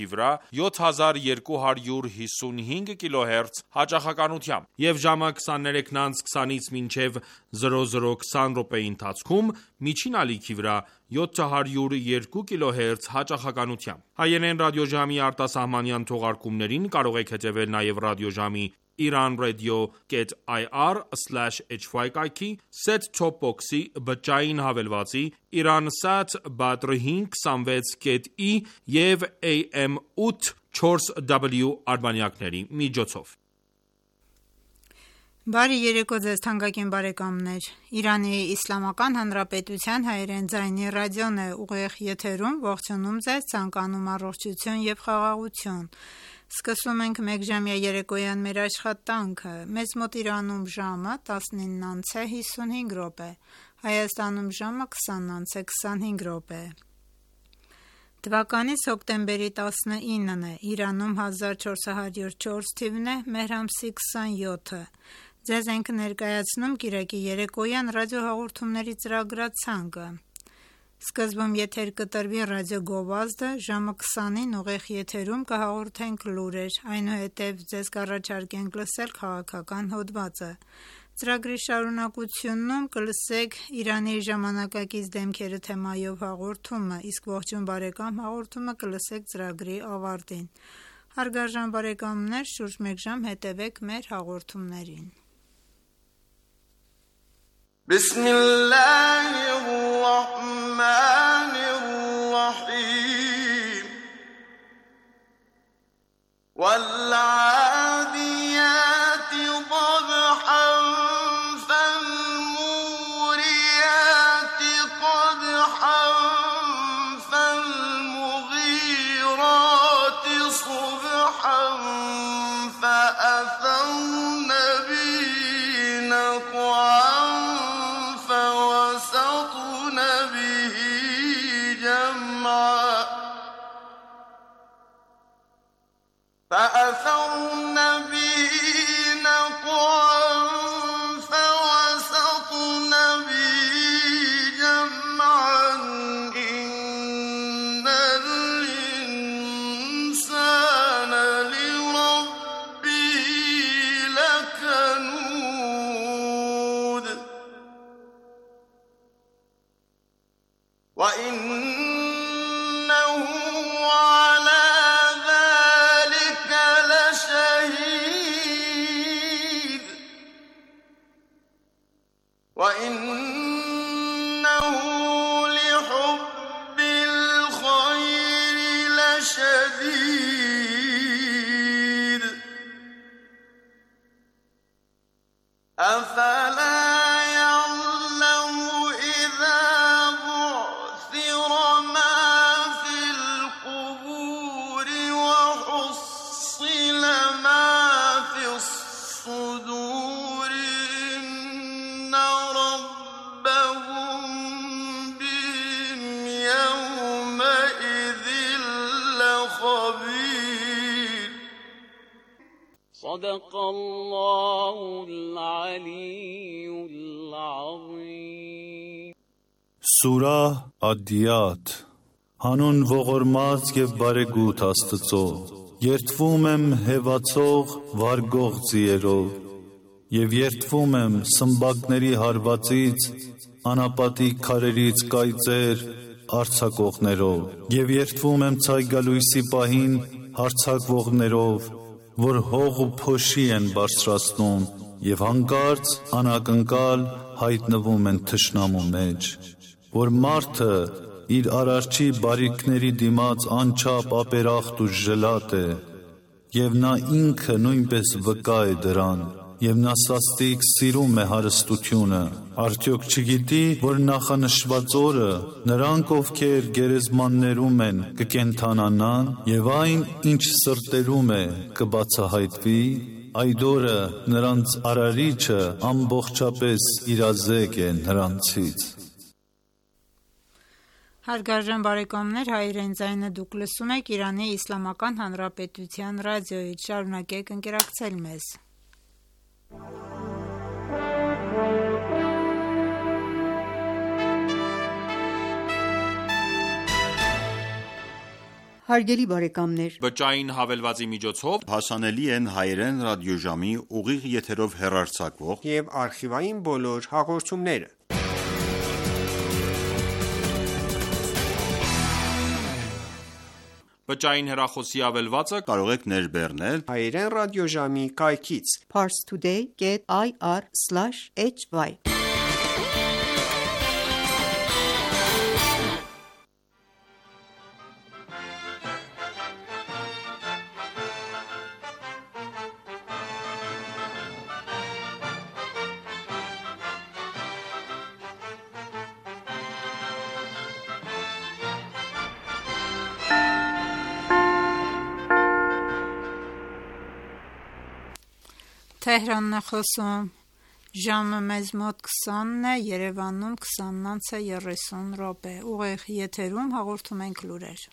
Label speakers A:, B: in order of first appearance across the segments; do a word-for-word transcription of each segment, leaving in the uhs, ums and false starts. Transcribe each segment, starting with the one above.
A: վրա յոթ հազար երկու հարյուր հիսունհինգ կիլոհերց հաճախականությամբ և ժամը քսաներեքն անց քսանից մինչև զրո զրո քսան րոպեի ընթացքում միջին ալիքի վրա յոթ հարյուր երկու կիլոհերց հաճախականությամբ։ Հայերեն ռադիոժամի արտասահմանյան թողարկումներին կարող եք հետևել նաև ռադիոժամի iranradio.ir slash hy կայքի, set-top box-ի, բջջային հավելվածի, Iransat Badr հինգ քսանվեց ի և A M ութ չորս W արբանյակների միջոցով։
B: Բարի երեկո ձեզ թանկագին բարեկամներ։ Իրանի Իսլամական Հանրապետության հայերեն ձայնի ռադիոն է ուղիղ եթերում, ողջունում ձեզ, ցանկանում առողջություն և խաղաղություն։ Սկսում ենք մեկժամյա երեկոյան մեր աշխատանքը։ Մեզ մոտ Իրանում ժամը տասնինն անց է հիսունհինգ րոպե, Հայաստանում ժամը քսանն անց է քսանհինգ րոպե։ Թվականից հոկտեմբերի տասնինն է, Իրանում հազար չորս հարյուր չորս թիվն է, մեր ամսի քսանյոթը։ Ձեզ ենք ներկայացնում կիրակի երեկոյան ռադիոհաղորդումների ծրագրացանկը։ Սկզբում եթեր կտրվի ռադիոգովազդը, ժամը քսանին ուղիղ եթերում կհաղորդենք լուրեր, այնուհետև ձեզ կառաջարկենք լսել քաղաքական հոդվածը։ Ծրագրի շարունակությունում կլսեք Իրանի ժամանակակից դեմքերը թեմայով հաղորդումը, իսկ ողջույն բարեկամ հաղորդումը կլսեք ծրագրի ավարտին։ Հարգարժան բարեկամներ, շուրջ մեկ ժամ հետևեք մեր հաղորդումներին։
C: بسم الله الرحمن الرحيم والعاديات ضبحا فالموريات قدحا فالمغيرات صبحا فأثرن به نقعا فأثرن به نقعا فوسطن به جمعا إن الإنسان لربه لكنود وإنه على شهيد وإنه لحب الخير لشديد أفلا يعلم إذا بعثر ما في القبور وحصل ما في الصدور إن ربهم بهم يومئذ لخبير صدق الله العلي العظيم
D: Սուրահ Ադիաթ Հանուն ողորմած և բարեգութ Աստծո, երդվում եմ հևացող վարգող ձիերով և երդվում եմ սմբակների հարվածից, անապատի քարերից կայծեր արձակողներով և երդվում եմ ցայգալույսի պահին հարձակվողներով, որ հող ու փոշի են բարձրացնում և հանկարծ անակնկալ հայտնվում են թշնամու մեջ, որ մարդը իր արարչի բարիքների դիմաց անչափ ապերախտ ու ժլատ է, և նա ինքը նույնպես վկա է դրան, և նա սաստիկ սիրում է հարստությունը, արդյոք չգիտի, որ նախանշված օրը նրանք, ովքեր գերեզմաններում են, կկենդանանան, և այն, ինչ սրտերում է, կբացահայտվի, այդ օրը նրանց արարիչը ամբողջապես իրազեկ է նրանցից։
B: Հարգարժան բարեկամներ, հայերեն ձայնը դուք լսում եք Իրանի Իսլամական Հանրապետության ռադիոյից, շարունակեք ընկերակցել մեզ։
E: Հարգելի բարեկամներ,
A: Բջջային հավելվածի միջոցով
D: հասանելի են հայերեն ռադիոժամի ուղիղ եթերով հեռարձակվող
F: և արխիվային բոլոր հաղորդումները։
A: բջջային հեռախոսի հավելվածը
D: կարող եք ներբեռնել
F: Հայերեն ռադիոժամի կայքից
E: parstoday dot i r slash h y
B: Թեհրանն է խոսում, ժամը մեզ մոտ քսանն է, Երևանում քսանն անց է երեսուն րոպե, ուղիղ եթերում հաղորդում ենք լուրեր։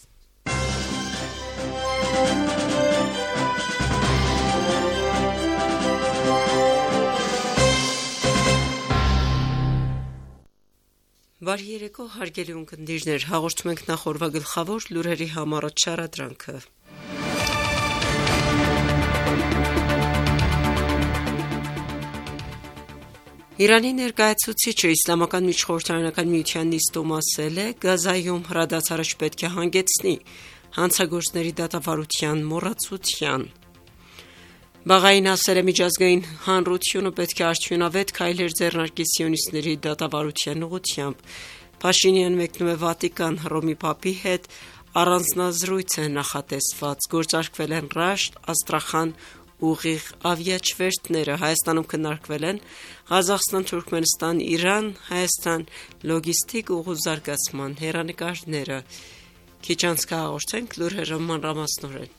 G: Բարի երեկո, հարգելի ունկնդիրներ, հաղորդում ենք նախորդ գլխավոր լուրերի համառոտ շարադրանքը։ Իրանի ներկայացուցիչը Իսլամական միջխորհրդարանական միության նիստում ասել է. «Գազայում հրադադարը չպետք է հանգեցնի հանցագործների դատավարության մոռացության»։ Բաղային ասել է. «Միջազգային հանրությունը պետք է արդյունավետ քայլեր ձեռնարկի սիոնիստների դատավարության ուղղությամբ»։ Փաշինյանը մեկնում է Վատիկան, Հռոմի Պապի հետ առանձնազրույց է նախատեսված, գործարկվել են Ռաշտ, Աստրախան ուղիղ ավիաչվերթները, Հայաստանում քննարկվել են Ղազախստան, Թուրքմենստան, Իրան, Հայաստան լոգիստիկ ուղու զարգացման հեռանկարները։ Քիչ անց կհաղորդենք լուրերը մանրամասնորեն։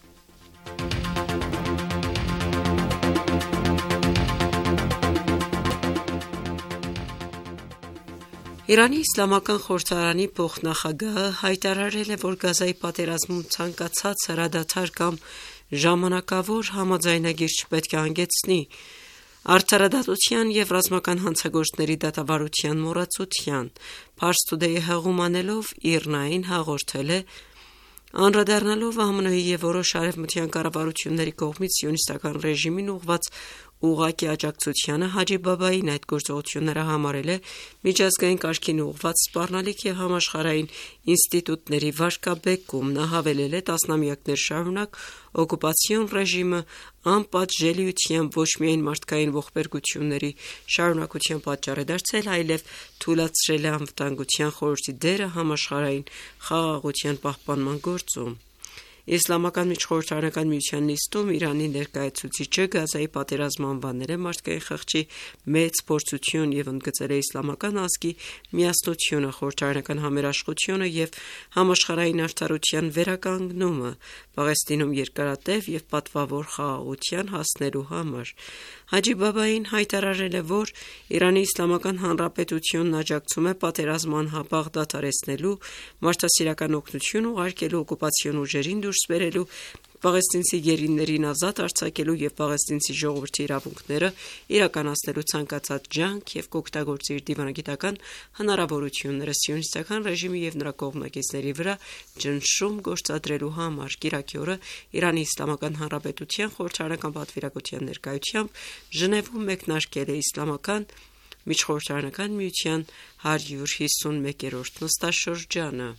G: Իրանի Իսլամական խորհրդարանի փոխնախագահը հայտարարել է, որ Գազայի պատերազմում ցանկացած հրադադար կամ ժամանակավոր համաձայնագիր չպետք է հանգեցնի արդարադատության և ռազմական հանցագործների դատավարության մոռացության։ Pars Today-ը հղում անելով ԻՌՆԱ-ին հաղորդել է. «Անդրադառնալով ԱՄՆ-ի և որոշ արևմտյան կառավարությունների կողմից սիոնիստական ռեժիմին ուղղված ուղղակի աջակցությանը, Հաջի Բաբային այդ գործողությունները համարել է միջազգային կարգին ուղղված սպառնալիք և համաշխարհային ինստիտուտների վարկաբեկում»։ Նա հավելել է. «Տասնամյակներ շարունակ օկուպացիոն ռեժիմը անպատժելիությամբ ոչ միայն մարդկային ողբերգությունների շարունակության պատճառ է դարձել, այլև թուլացրել է Անվտանգության խորհրդի դերը համաշխարհային խաղաղության պահպանման գործում»։ Իսլամական միջխորհրդարանական միության նիստում Իրանի ներկայացուցիչը Գազայի պատերազմը անվանել է մարդկային խղճի մեծ փորձություն և ընդգծել է իսլամական ազգի միասնությունը, խորհրդարանական համերաշխությունը և համաշխարհային արդարության վերականգնումը Պաղեստինում երկարատև և պատվավոր խաղաղության հասնելու համար։ Հաջի Բաբային հայտարարել է, որ Իրանի Իսլամական Հանրապետությունն աջակցում է պատերազմը անհապաղ դադարեցնելու, մարդասիրական օգնություն ուղարկելու, օկուպացիոն ուժերին դուրս բերելու, պաղեստինցի գերիներին ազատ արձակելու և պաղեստինցի ժողովրդի իրավունքները իրականացնելու ցանկացած ջանք և կօգտագործի իր դիվանագիտական հնարավորությունները սիոնիստական ռեժիմի և նրա կողմնակիցների վրա ճնշում գործադրելու համար։ Կիրակի օրը Իրանի Իսլամական Հանրապետության խորհրդարանական պատվիրակության ներկայությամբ Ժնևում մեկնարկել է Իսլամական միջխորհրդարանական միության հարյուր հիսունմեկերորդ նստաշրջանը։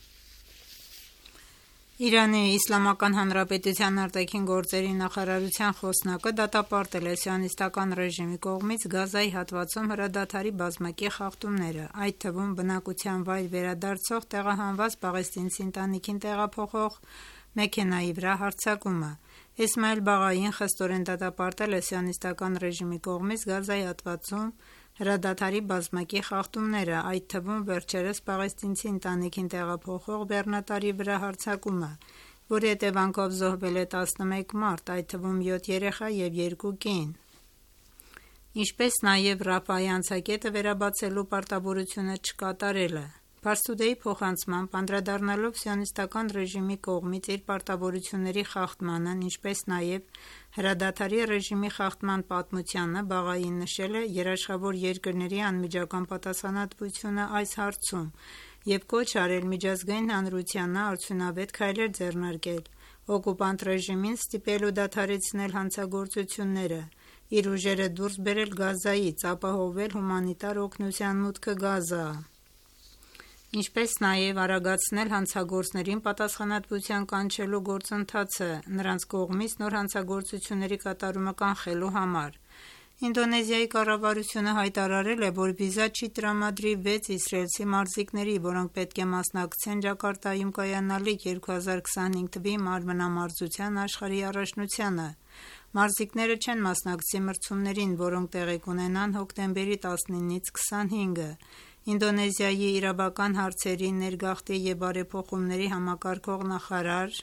B: Իրանի Իսլամական Հանրապետության արտաքին գործերի նախարարության խոսնակը դատապարտել է սիոնիստական ռեժիմի կողմից Գազայի հատվածում հրադադարի բազմակի խախտումները, այդ թվում բնակության վայր վերադարձող տեղահանված պաղեստինցի ընտանիքին տեղափոխող մեքենայի վրա հարձակումը։ Իսմայել Բաղային խստորեն դատապարտել է սիոնիստական ռեժիմի կողմից Գազայի հատվածում հրադադարի բազմակի խախտումները, այդ թվում վերջերս պաղեստինցի ընտանիքին տեղափոխող բեռնատարի վրա հարձակումը, որի հետևանքով զոհվել է տասնմեկ մարդ, այդ թվում յոթ երեխա և երկու կին, ինչպես նաև Ռաֆայի անցակետը վերաբացելու պարտավորությունը չկատարելը։ Pars Today-ի փոխանցմամբ, անդրադառնալով սիոնիստական ռեժիմի կողմից իր պարտավորությունների խախտմանն, ինչպես նաև հրադադարի ռեժիմի խախտման պատմությանը, Բաղային նշել է երաշխավոր երկրների անմիջական պատասխանատվությունը այս հարցում եւ կոչ արել միջազգային հանրությանը արդյունավետ քայլեր ձեռնարկել, օկուպանտ ռեժիմին ստիպելու դադարեցնել հանցագործությունները, իր ուժերը դուրս բերել Գազայից, ապահովել հումանիտար օգնության մուտքը Գազա, ինչպես նաև արագացնել հանցագործներին պատասխանատվության կանչելու գործընթացը նրանց կողմից նոր հանցագործությունների կատարումը կանխելու համար։ Ինդոնեզիայի կառավարությունը հայտարարել է, որ վիզա չի տրամադրի վեց իսրայելցի մարզիկների, որոնք պետք է մասնակցեն Ջակարտայում կայանալիք երկու հազար քսանհինգ թվականի մարմնամարզության աշխարհի առաջնությանը։ Մարզիկները չեն մասնակցի մրցումներին, որոնք տեղի կունենան հոկտեմբերի տասնինից քսանհինգը։ Ինդոնեզիայի իրավական հարցերի, ներգաղթի և բարեփոխումների համակարգող նախարար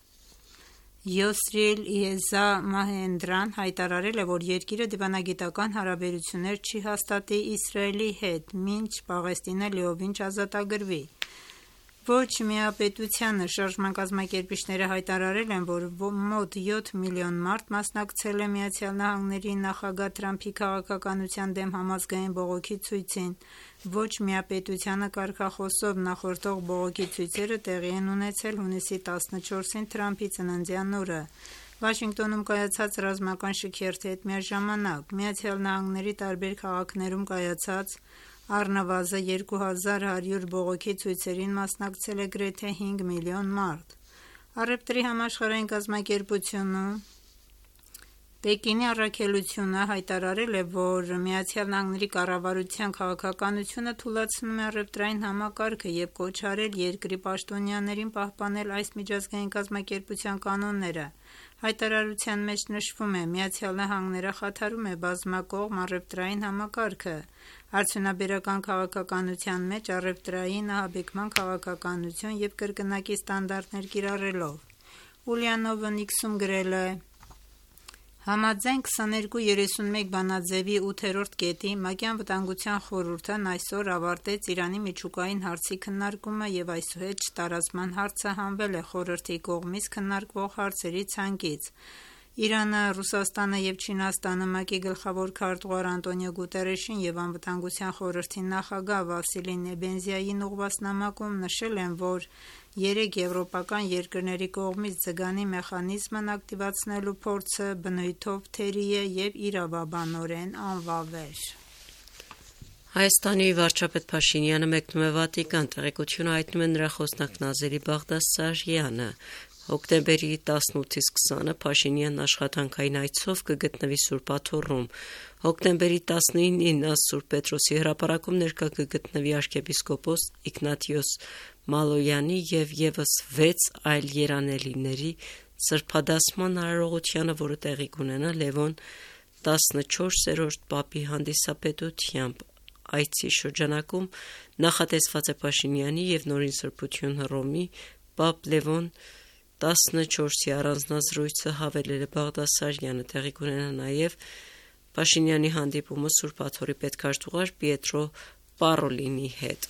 B: Յոսրիլ Իեզա Մահենդրան հայտարարել է, որ երկիրը դիվանագիտական հարաբերություններ չի հաստատի Իսրայելի հետ, մինչ Պաղեստինը լիովին չազատագրվի։ Ոչ միապետությանը շարժման կազմակերպիչները հայտարարել են, որ մոտ յոթ միլիոն մարդ մասնակցել է Միացյալ Նահանգների նախագահ Թրամփի քաղաքականության դեմ համազգային բողոքի ցույցին։ Ոչ միապետությանը կարգախոսով նախորդող բողոքի ցույցերը տեղի են ունեցել հունիսի տասնչորսին Թրամփի ծննդյան օրը։ Վաշինգտոնում կայացած ռազմական շքերթի հետ միաժամանակ Միացյալ Նահանգների տարբեր քաղաքներում կայացած առնվազն երկու հազար հարյուր բողոքի ցույցերին մասնակցել է գրեթե հինգ միլիոն մարդ։ Առևտրի համաշխարհային կազմակերպությունը Պեկինի առաքելությունը հայտարարել է, որ Միացյալ Նահանգների կառավարության քաղաքականությունը թուլացնում է առևտրային համակարգը և կոչ արել երկրի պաշտոնյաներին պահպանել այս միջազգային կազմակերպության կանոնները։ Հայտարարության մեջ նշվում է. Միացյալ Նահանգները խաթարում է բազմակողմ առևտրային համակարգը, արդյունաբերական քաղաքականության մեջ առևտրային ահաբեկման քաղաքականություն և կրկնակի ստանդարտներ կիրառելով։ Ուլյանովը Նիքսում գրել է. Համաձայն քսաներկու երեսունմեկ բանաձևի ութերորդ կետի ՄԱԿ-ի Անվտանգության խորհուրդն այսօր ավարտեց Իրանի միջուկային հարցի քննարկումը և այսուհետ չտարածման հարցը հանվել է խորհրդի կողմից քննարկվող հարցերի ցանկից։ Իրանը, Ռուսաստանը և Չինաստանը ՄԱԿ-ի գլխավոր քարտուղար Անտոնիո Գուտերեշին և Անվտանգության խորհրդի նախագահ Վասիլի Նեբենզիային ուղղված նամակում նշել են, որ երեք եվրոպական երկրների կողմից ձգանի մեխանիզմն ակտիվացնելու փորձը բնույթով թերի է և իրավաբանորեն անվավեր։
G: Հայաստանի վարչապետ Փաշինյանը մեկնում է Վատիկան, տեղեկությունը հայտնում է նրա խոսնակ Նազերի Բաղդասարյանը։ Հոկտեմբերի տասնութից քսանը Փաշինյանն աշխատանքային այցով կգտնվի Սուրբ Աթոռում։ Հոկտեմբերի տասնինին նա Սուրբ Պետրոսի հրապարակում ներկա կգտնվի arczepiskopos Իգնատիոս Մալոյանի և ևս վեց այլ երանելիների սրբադասման արարողությանը, որը տեղի կունենա Լևոն տասնչորսերորդ պապի հանդիսապետությամբ։ Այցի շրջանակում նախատեսված է Փաշինյանի և Նորին Սրբություն Հռոմի պապ Լևոն տասնչորսի առանձնազրույցը, հավելել է Բաղդասարյանը։ Տեղի կունենա նաև Փաշինյանի հանդիպումը Սուրբ Աթոռի պետքարտուղար Պիետրո Պարոլինի հետ։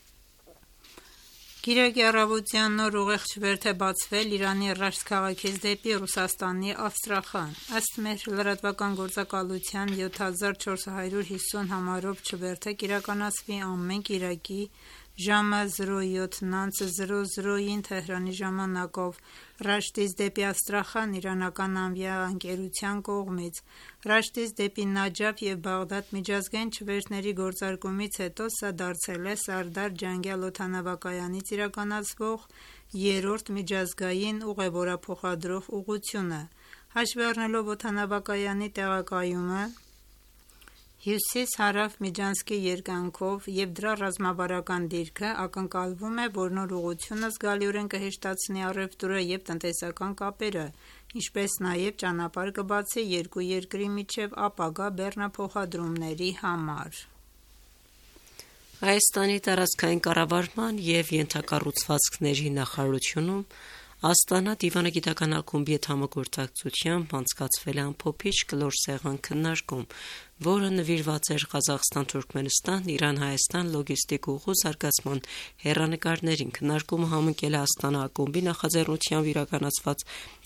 B: Կիրակի առավոտյան նոր ուղեղ չվերթ է բացվել Իրանի Ռաշտ քաղաքից դեպի Ռուսաստանի Աստրախան։ Ըստ մեր լրատվական գործակալության յոթ հազար չորս հարյուր հիսուն համարով չվերթը կիրականացվի ամեն կիրակի ժամը զրո յոթ Թեհրանի ժամանակով Ռաշտից դեպի Աստրախան իրանական ավիաընկերության կողմից։ Ռաշտից դեպի Նաջաֆ և Բաղդադ միջազգային չվերթների գործարկումից հետո սա դարձել է Սարդար ջանգյալ օդանավակայանից իրականացվող երրորդ միջազգային ուղևորափոխադրող ուղղությունը։ Հաշվի առնելով օդանավակայանի տեղակայումը հյուսիս-հարավ Միջանցքի երկայնքով և դրա ռազմավարական դիրքը, ակնկալվում է, որ նոր ուղղությունը զգալիորեն կհեշտացնի առևտուրը և տնտեսական կապերը, ինչպես նաև ճանապարհ կբացի երկու երկրի միջև ապագա բեռնափոխադրումների համար։
G: Հայաստանի տարածքային կառավարման և ենթակառուցվածքների նախարարությունում Աստանա դիվանագիտական ակումբի հետ համագործակցությամբ անցկացվել է ամփոփիչ կլոր սեղան քննարկում, որը նվիրված էր Ղազախստան-Թուրքմենստան, Իրան-Հայաստան լոգիստիկ ուղու զարգացման հեռանկարներին։ Քննարկումը համընկել է Աստանա ակումբի նախաձեռնությամբ իրականացված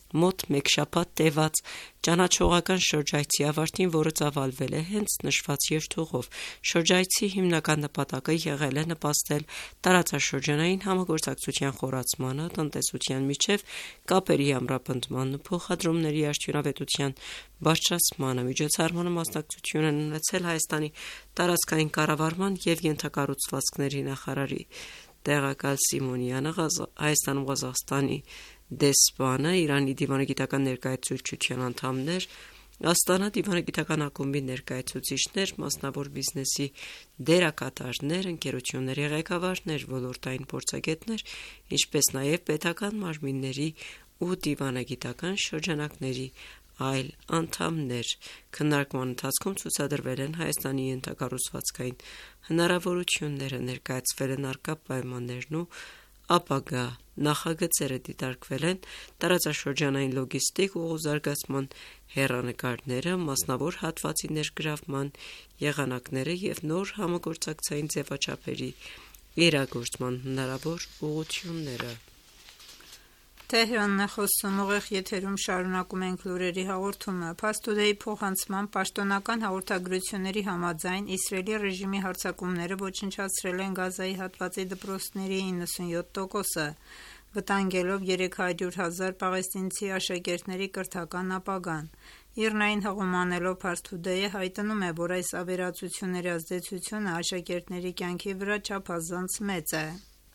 G: մոտ մեկ շաբաթ տևած ճանաչողական շրջայցի ավարտին, որը ծավալվել է հենց նշված երթուղով։ Շրջայցի հիմնական նպատակը եղել է նպաստել տարածաշրջանային համագործակցության խորացմանը, տնտեսության միջև կապերի ամրապնդմանն ու փոխադրումների արդյունավետության բարձրացմանը։ Միջոցառմանը մասնակցություն են ունեցել Հայաստանի տարածքային կառավարման և ենթակառուցվածքների նախարարի տեղակալ Սիմոնյանը, Հայաստանում Ղազախստանի դեսպանը, Իրանի դիվանագիտական ներկայացուցչության անդամներ, Աստանա դիվանագիտական ակումբի ներկայացուցիչներ, մասնավոր բիզնեսի դերակատարներ, ընկերությունների ղեկավարներ, ոլորտային փորձագետներ, ինչպես նաև պետական մարմինների ու դիվանագիտական շրջանակների այլ անդամներ։ Քննարկման ընթացքում ցուցադրվել են Հայաստանի ենթակառուցվածքային հնարավորությունները, ներկայացվել են առկա պայմաններն ու ապագա նախագծերը, դիտարկվել են տարածաշրջանային լոգիստիկ ու զարգացման հեռանկարները, մասնավոր հատվածի ներգրավման եղանակները և նոր համագործակցային ձևաչափերի իրագործման հնարավոր ուղղությունները։
B: Թեհրանն է խոսում, ուղիղ եթերում շարունակում ենք լուրերի հաղորդումը։ Փաստուդեի փոխանցման պաշտոնական հաղորդագրությունների համաձայն Իսրայելի ռեժիմի հարձակումները ոչնչացրել են Գազայի հատվածի դպրոցների իննսունյոթ տոկոսը, վտանգելով երեք հարյուր հազար պաղեստինցի աշակերտների կրթական ապագան։ Իռնային հղում անելով Փաստուդեյը հայտնում է, որ այս ավերածությունների ազդեցությունը աշակերտների կյանքի վրա չափազանց մեծ է։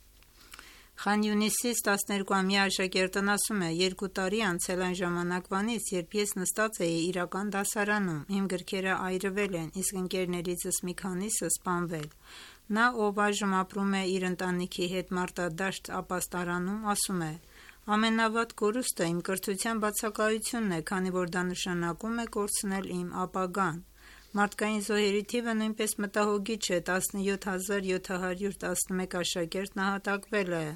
B: Խան Յունիսից տասներկուամյա աշակերտն ասում է. «Երկու տարի անցել այն ժամանակվանից, երբ ես նստած էի իրական դասարանում, իմ գրքերը այրվել են, իսկ ընկերներիցս մի քանիսը սպանվել»։ Նա, ով այժմ ապրում է իր ընտանիքի հետ մարտադաշտ ապաստարանում, ասում է. «Ամենավատ կորուստը իմ կրթության բացակայությունն է, քանի որ դա նշանակում է կորցնել իմ ապագան»։ Մարդկային զոհերի թիվը նույնպես մտահոգիչ է, տասնյոթ հազար յոթ հարյուր տասնմեկ աշակերտ նահատակվել է,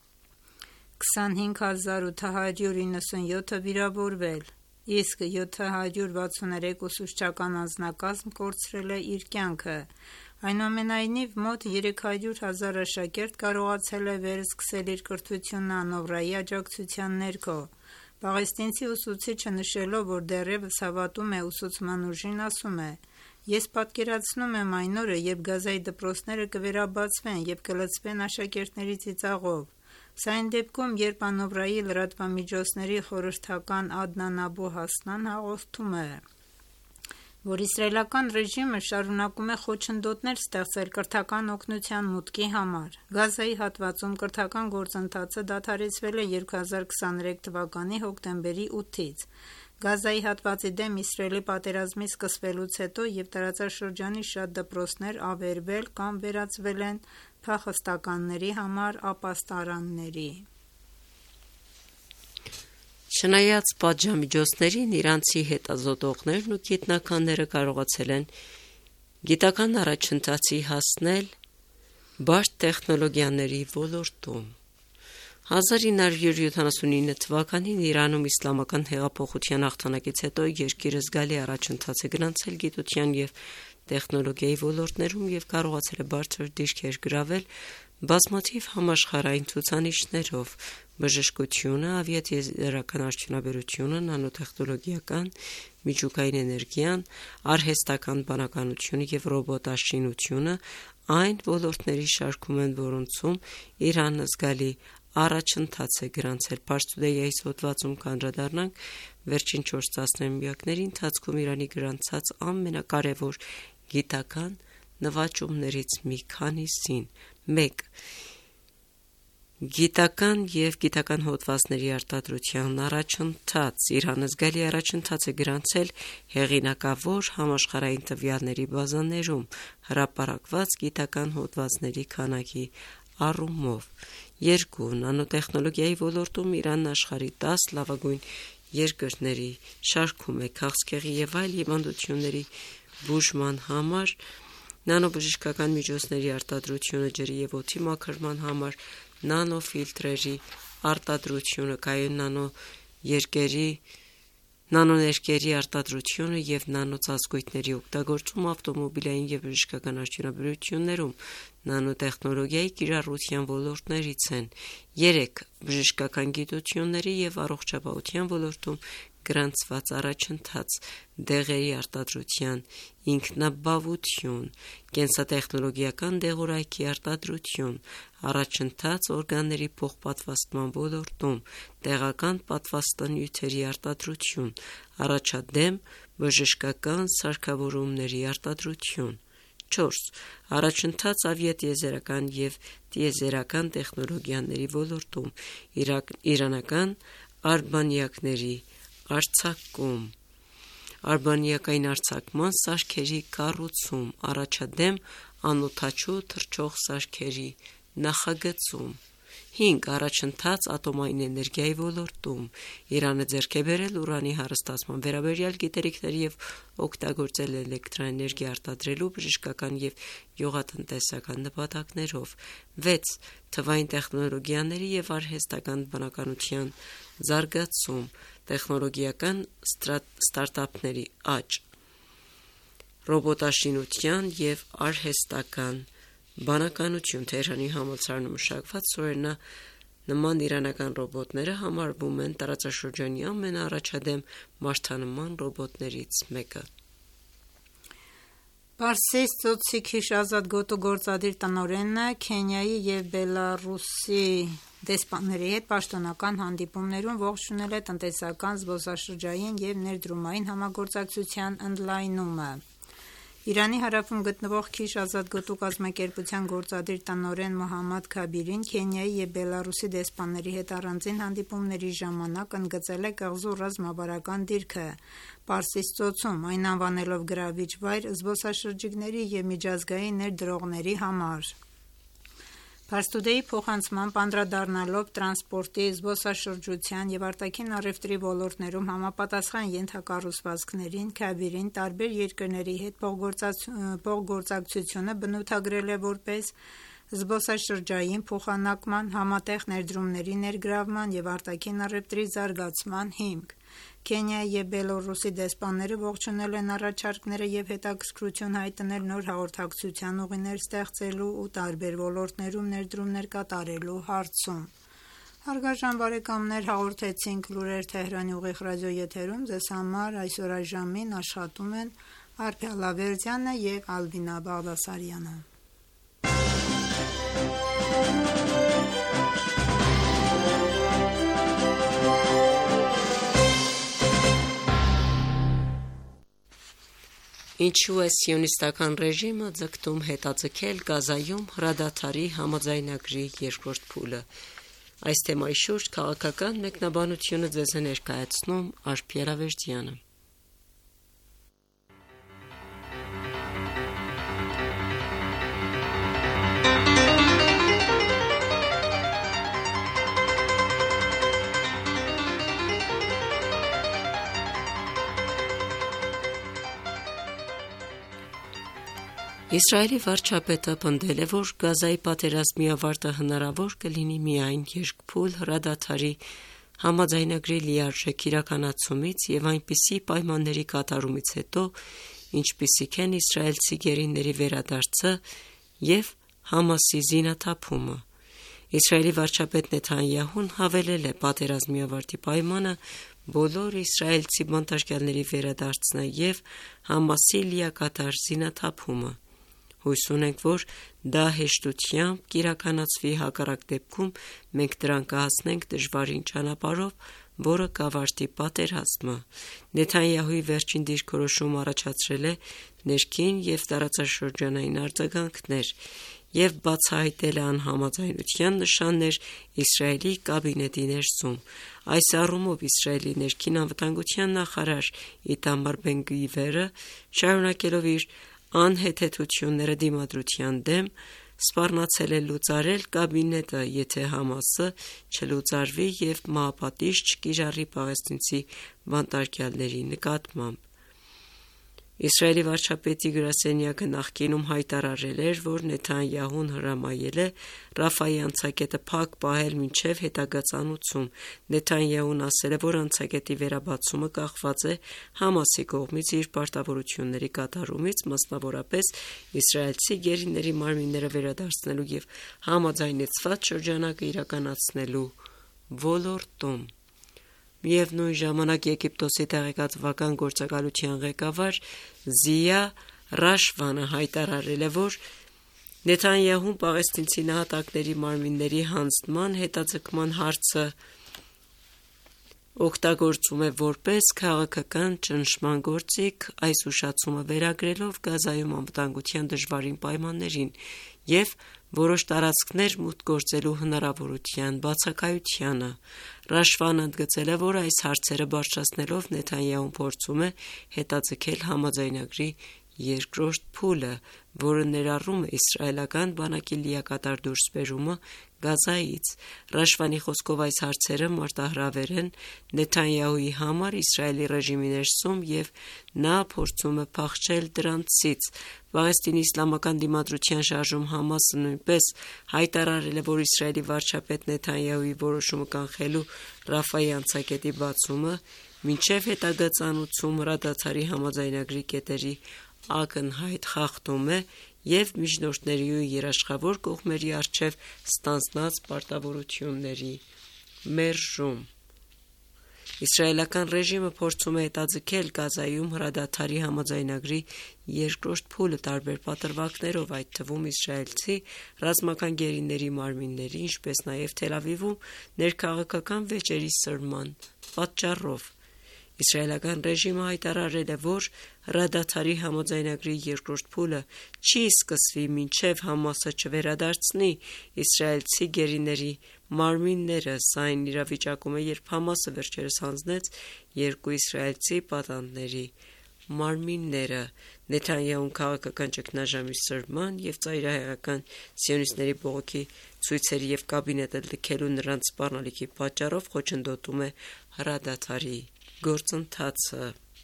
B: քսանհինգ հազար ութ հարյուր իննսունյոթը վիրավորվել, իսկ յոթ հարյուր վաթսուններեք ուսուցչական անձնակազմ կորցրել է իր կյանքը։ Այնուամենայնիվ, մոտ երեք հարյուր հազար աշակերտ կարողացել է վերսկսել իր կրթությունն անովրայի աջակցության ներքո։ Պաղեստինցի ուսուցիչը նշելով, որ դեռևս հավատում է ուսուցման ուժին, ասում է. «Ես պատկերացնում եմ այն օրը, երբ Գազայի դպրոցները կվերաբացվեն և կլցվեն աշակերտների ծիծաղով»։ Սա այն դեպքում, երբ անովրայի լրատվամիջոցների խորհրդական Ադնան Աբու Հասնան հաղորդում է, որ իսրայելական ռեժիմը շարունակում է խոչընդոտներ ստեղծել կրթական օգնության մուտքի համար։ Գազայի հատվածում կրթական գործընթացը դադարեցվել է երկու հազար քսաներեք թվականի հոկտեմբերի ութից։ Գազայի հատվածի դեմ Իսրայելի պատերազմի սկսվելուց հետո և տարածաշրջանի շատ դպրոցներ ավերվել կամ վերածվել են փախստականների համար ապաստարանների։
G: Չնայած պատժամիջոցներին, իրանցի հետազոտողներն ու գիտնականները կարողացել են գիտական առաջընթացի հասնել բարդ տեխնոլոգիաների ոլորտում։ հազար ինը հարյուր յոթանասունինը թվականին Իրանում իսլամական հեղափոխության հաղթանակից հետո երկիրը զգալի առաջընթաց է գրանցել գիտության և տեխնոլոգիայի ոլորտներում և կարողացել է բարձր դիրքեր գրավել բազմաթիվ համաշխարհային ցուցանիշներով՝ բժշկությունը, ավիատիեզերական արդյունաբերությունը, նանոտեխնոլոգիական, միջուկային էներգիան, արհեստական բանականությունը և ռոբոտաշինությունը այն ոլորտների շարքում են, որոնցում Իրանը զգալի առաջընթաց է գրանցել։ Փաստուդեի այս հոդվածում կանդրադառնանք վերջին չորս տասնամյակների ընթացքում Իրանի գրանցած ամենակարևոր գիտական նվաճումներից մի քանիսին։ մեկ. Գիտական և գիտական հոդվածների արտադրության առաջընթաց։ Իրանը զգալի առաջընթաց է գրանցել հեղինակավոր համաշխարհային տվյալների բազաներում հրապարակված գիտական հոդվածների քանակի առումով։ երկու. Նանոտեխնոլոգիայի ոլորտում Իրանն աշխարհի տաս լավագույն երկրների շարքում է քաղցկեղի և այլ հիվանդությունների բուժման համար, նանոբժշկական միջոցների արտադրությունը, ջրի և օդի մաքրման համար, նանոֆիլտրերի արտադրությունը, կայուն նանոերկերի նանոներկերի արտադրությունը և նանոծածկույթների օգտագործումը ավտոմոբիլային և բժշկական արդյունաբերություններում, նանոտեխնոլոգիայի կիրառության ոլորտներից են, երեք բժշկական գիտությունների և առողջապահության ոլորտում գրանցված առաջընթաց, դեղերի արտադրության ինքնաբավություն, կենսատեխնոլոգիական դեղորայքի արտադրություն, առաջընթաց օրգանների փոխպատվաստման ոլորտում, տեղական պատվաստանյութերի արտադրություն, առաջադեմ բժշկական սարքավորումների արտադրություն, չորս առաջընթաց ավիատիեզերական և տիեզերական տեխնոլոգիաների ոլորտում, իրանական արբանյակների արձակում, արբանյակային արձակման սարքերի կառուցում, առաջադեմ անօդաչու թռչող սարքերի նախագծում, հինգ առաջընթաց ատոմային էներգիայի ոլորտում, Իրանը ձեռք է բերել ուրանի հարստացման վերաբերյալ գիտելիքներ և օգտագործել էլեկտրաէներգիա արտադրելու բժշկական և գյուղատնտեսական նպատակներով, վեց թվային տեխնոլոգիաների և արհեստական բնականության զարգացում, տեխնոլոգիական ստարտափների աճ, ռոբոտաշինության և արհեստական բանականություն, Թեհրանի համալսարանում մշակված Սորենա նման իրանական ռոբոտները համարվում են տարածաշրջանի ամենաառաջադեմ մարդանման ռոբոտներից մեկը։
B: Պարսից ծոցի Քիշ ազատ գոտու գործադիր տնօրենը Քենիայի և Բելառուսի դեսպանների հետ պաշտոնական հանդիպումներում ողջունել է տնտեսական, զբոսաշրջային և ներդրումային համագործակցության ընդլայնումը։ Իրանի հարավում գտնվող Քիշ ազատ գոտու կազմակերպության գործադիր տնօրեն Մոհամմադ Քաբիրին Քենիայի և Բելառուսի դեսպանների հետ առանձին հանդիպումների ժամանակ ընդգծել է կղզու ռազմավարական դիրքը Պարսից ծոցում, այն անվանելով գրավիչ վայր զբոսաշրջիկների և միջազգային ներդրողների համար։ Փարս-Թուդեյի փոխանցմամբ անդրադառնալով տրանսպորտի, զբոսաշրջության և արտաքին առևտրի ոլորտներում համապատասխան ենթակառուցվածքներին, Քաբիրին տարբեր երկրների հետ փոխգործակցությունը բնութագրել է որպես զբոսաշրջային փոխանակման, համատեղ ներդրումների ներգրավման և արտաքին առևտրի զարգացման հիմք։ Քենիայի և Բելառուսի դեսպանները ողջունել են առաջարկները և հետաքրքրություն հայտնել նոր հաղորդակցության ուղիներ ստեղծելու ու տարբեր ոլորտներում ներդրումներ կատարելու հարցում։ Հարգարժան բարեկամներ, հաղորդեցինք լուրեր Թեհրանի ուղիղ ռադիոեթերում, ձեզ համար այսօր այժմին աշխատում են Արփիա Լավերդյանը և Ալբինա Բաղդասարյանը։
G: Ինչու է սիոնիստական ռեժիմը ձգտում հետաձգել Գազայում հրադադարի համաձայնագրի երկրորդ փուլը։ Այս թեմայի շուրջ քաղաքական մեկնաբանությունը ձեզ է ներկայացնում Արփիա Լավերդյանը։ Իսրայելի վարչապետը պնդել է, որ Գազայի պատերազմի ավարտը հնարավոր կլինի միայն երկփուլ հրադադարի համաձայնագրի լիարժեք իրականացումից և այնպիսի պայմանների կատարումից հետո, ինչպիսիք են իսրայելցի գերիների վերադարձը և Համասի զինաթափումը։ Իսրայելի վարչապետ Նեթանյահուն հավելել է պատերազմի ավարտի պայմանը բոլոր իսրայելցի բանտարկյալների վերադարձն է և Համասի լիակատար զինաթափումը։ Հույս ունենք, որ դա հեշտությամբ կիրականացվի, հակառակ դեպքում մենք դրան կհասնենք դժվարին ճանապարհով, որը կավարտի պատերազմը։ Նեթանյահուի վերջին դիրքորոշումը առաջացրել է ներքին և տարածաշրջանային արձագանքներ և բացահայտել է անհամաձայնության նշաններ Իսրայելի կաբինետի ներսում։ Այս առումով Իսրայելի ներքին անվտանգության նախարար Իտամար Բեն-Գվիրը, շարունակելով իր անհեթեթությունները դիմադրության դեմ, սպառնացել է լուծարել կաբինետը, եթե Համասը չլուծարվի և մահապատիժ չկիրառի պաղեստինցի բանտարկյալների նկատմամբ։ Իսրայելի վարչապետի գրասենյակը նախկինում հայտարարել էր, որ Նեթանյահուն հրամայել է Ռաֆայի անցակետը փակ պահել մինչև հետագա ծանուցում։ Նեթանյահուն ասել է, որ անցակետի վերաբացումը կախված է Համասի կողմից իր պարտավորությունների կատարումից, մասնավորապես իսրայելցի գերիների մարմինները վերադարձնելու և համաձայնեցված շրջանակը իրականացնելու ոլորտում։ Միևնույն ժամանակ Եգիպտոսի տեղեկատվական գործակալության ղեկավար Զիա Ռաշվանը հայտարարել է, որ Նեթանյահուն պաղեստինցի նահատակների մարմինների հանձնման հետաձգման հարցը օգտագործում է որպես քաղաքական ճնշման գործիք, այս ուշացումը վերագրելով Գազայում անվտանգության դժվարին պայմաններին և որոշ տարածքներ մուտք գործելու հնարավորության բացակայությանը։ Ռաշվան ընդգծել է, որ այս հարցերը բարձրացնելով Նեթանյահուն փորձում է հետաձգել համաձայնագրի երկրորդ փուլը, որը ներառում է իսրայելական բանակի լիակատար դուրսբերումը Գազայից։ Ռաշվանի խոսքով այս հարցերը մարտահրավեր են Նեթանյահուի համար Իսրայելի ռեժիմի ներսում և նա փորձում է փախչել դրանցից։ Պաղեստինի իսլամական դիմադրության շարժում Համասը նույնպես հայտարարել է, որ Իսրայելի վարչապետ Նեթանյահուի որոշումը կանխելու Ռաֆայի անցակետի բացումը մինչև հետագա ծանուցում հրադադարի համաձայնագրի կետերի ակնհայտ խախտում է և միջնորդների ու երաշխավոր կողմերի առջև ստանձնած պարտավորությունների մերժում։ Իսրայելական ռեժիմը փորձում է հետաձգել Գազայում հրադադարի համաձայնագրի երկրորդ փուլը տարբեր պատրվակներով, այդ թվում իսրայելցի ռազմական գերիների մարմինների, ինչպես նաև Թել Ավիվում ներքաղաքական վեճերի սրման պատճառով։ Իսրայելական ռեժիմը հայտարարել է, որ հրադադարի համաձայնագրի երկրորդ փուլը չի սկսվի, մինչև Համասը չվերադարձնի իսրայելցի գերիների մարմինները։ Սա այն իրավիճակում է, երբ Համասը վերջերս հանձնեց երկու իսրայելցի պատանդների մարմինները։ Նեթանյահուն քաղաքական ճգնաժամի սրման և ծայրահեղական սիոնիստների բողոքի ցույցերի և կաբինետը լքելու նրանց սպառնալիքի պատճառով խոչընդոտում է հրադադարի գործընթացը։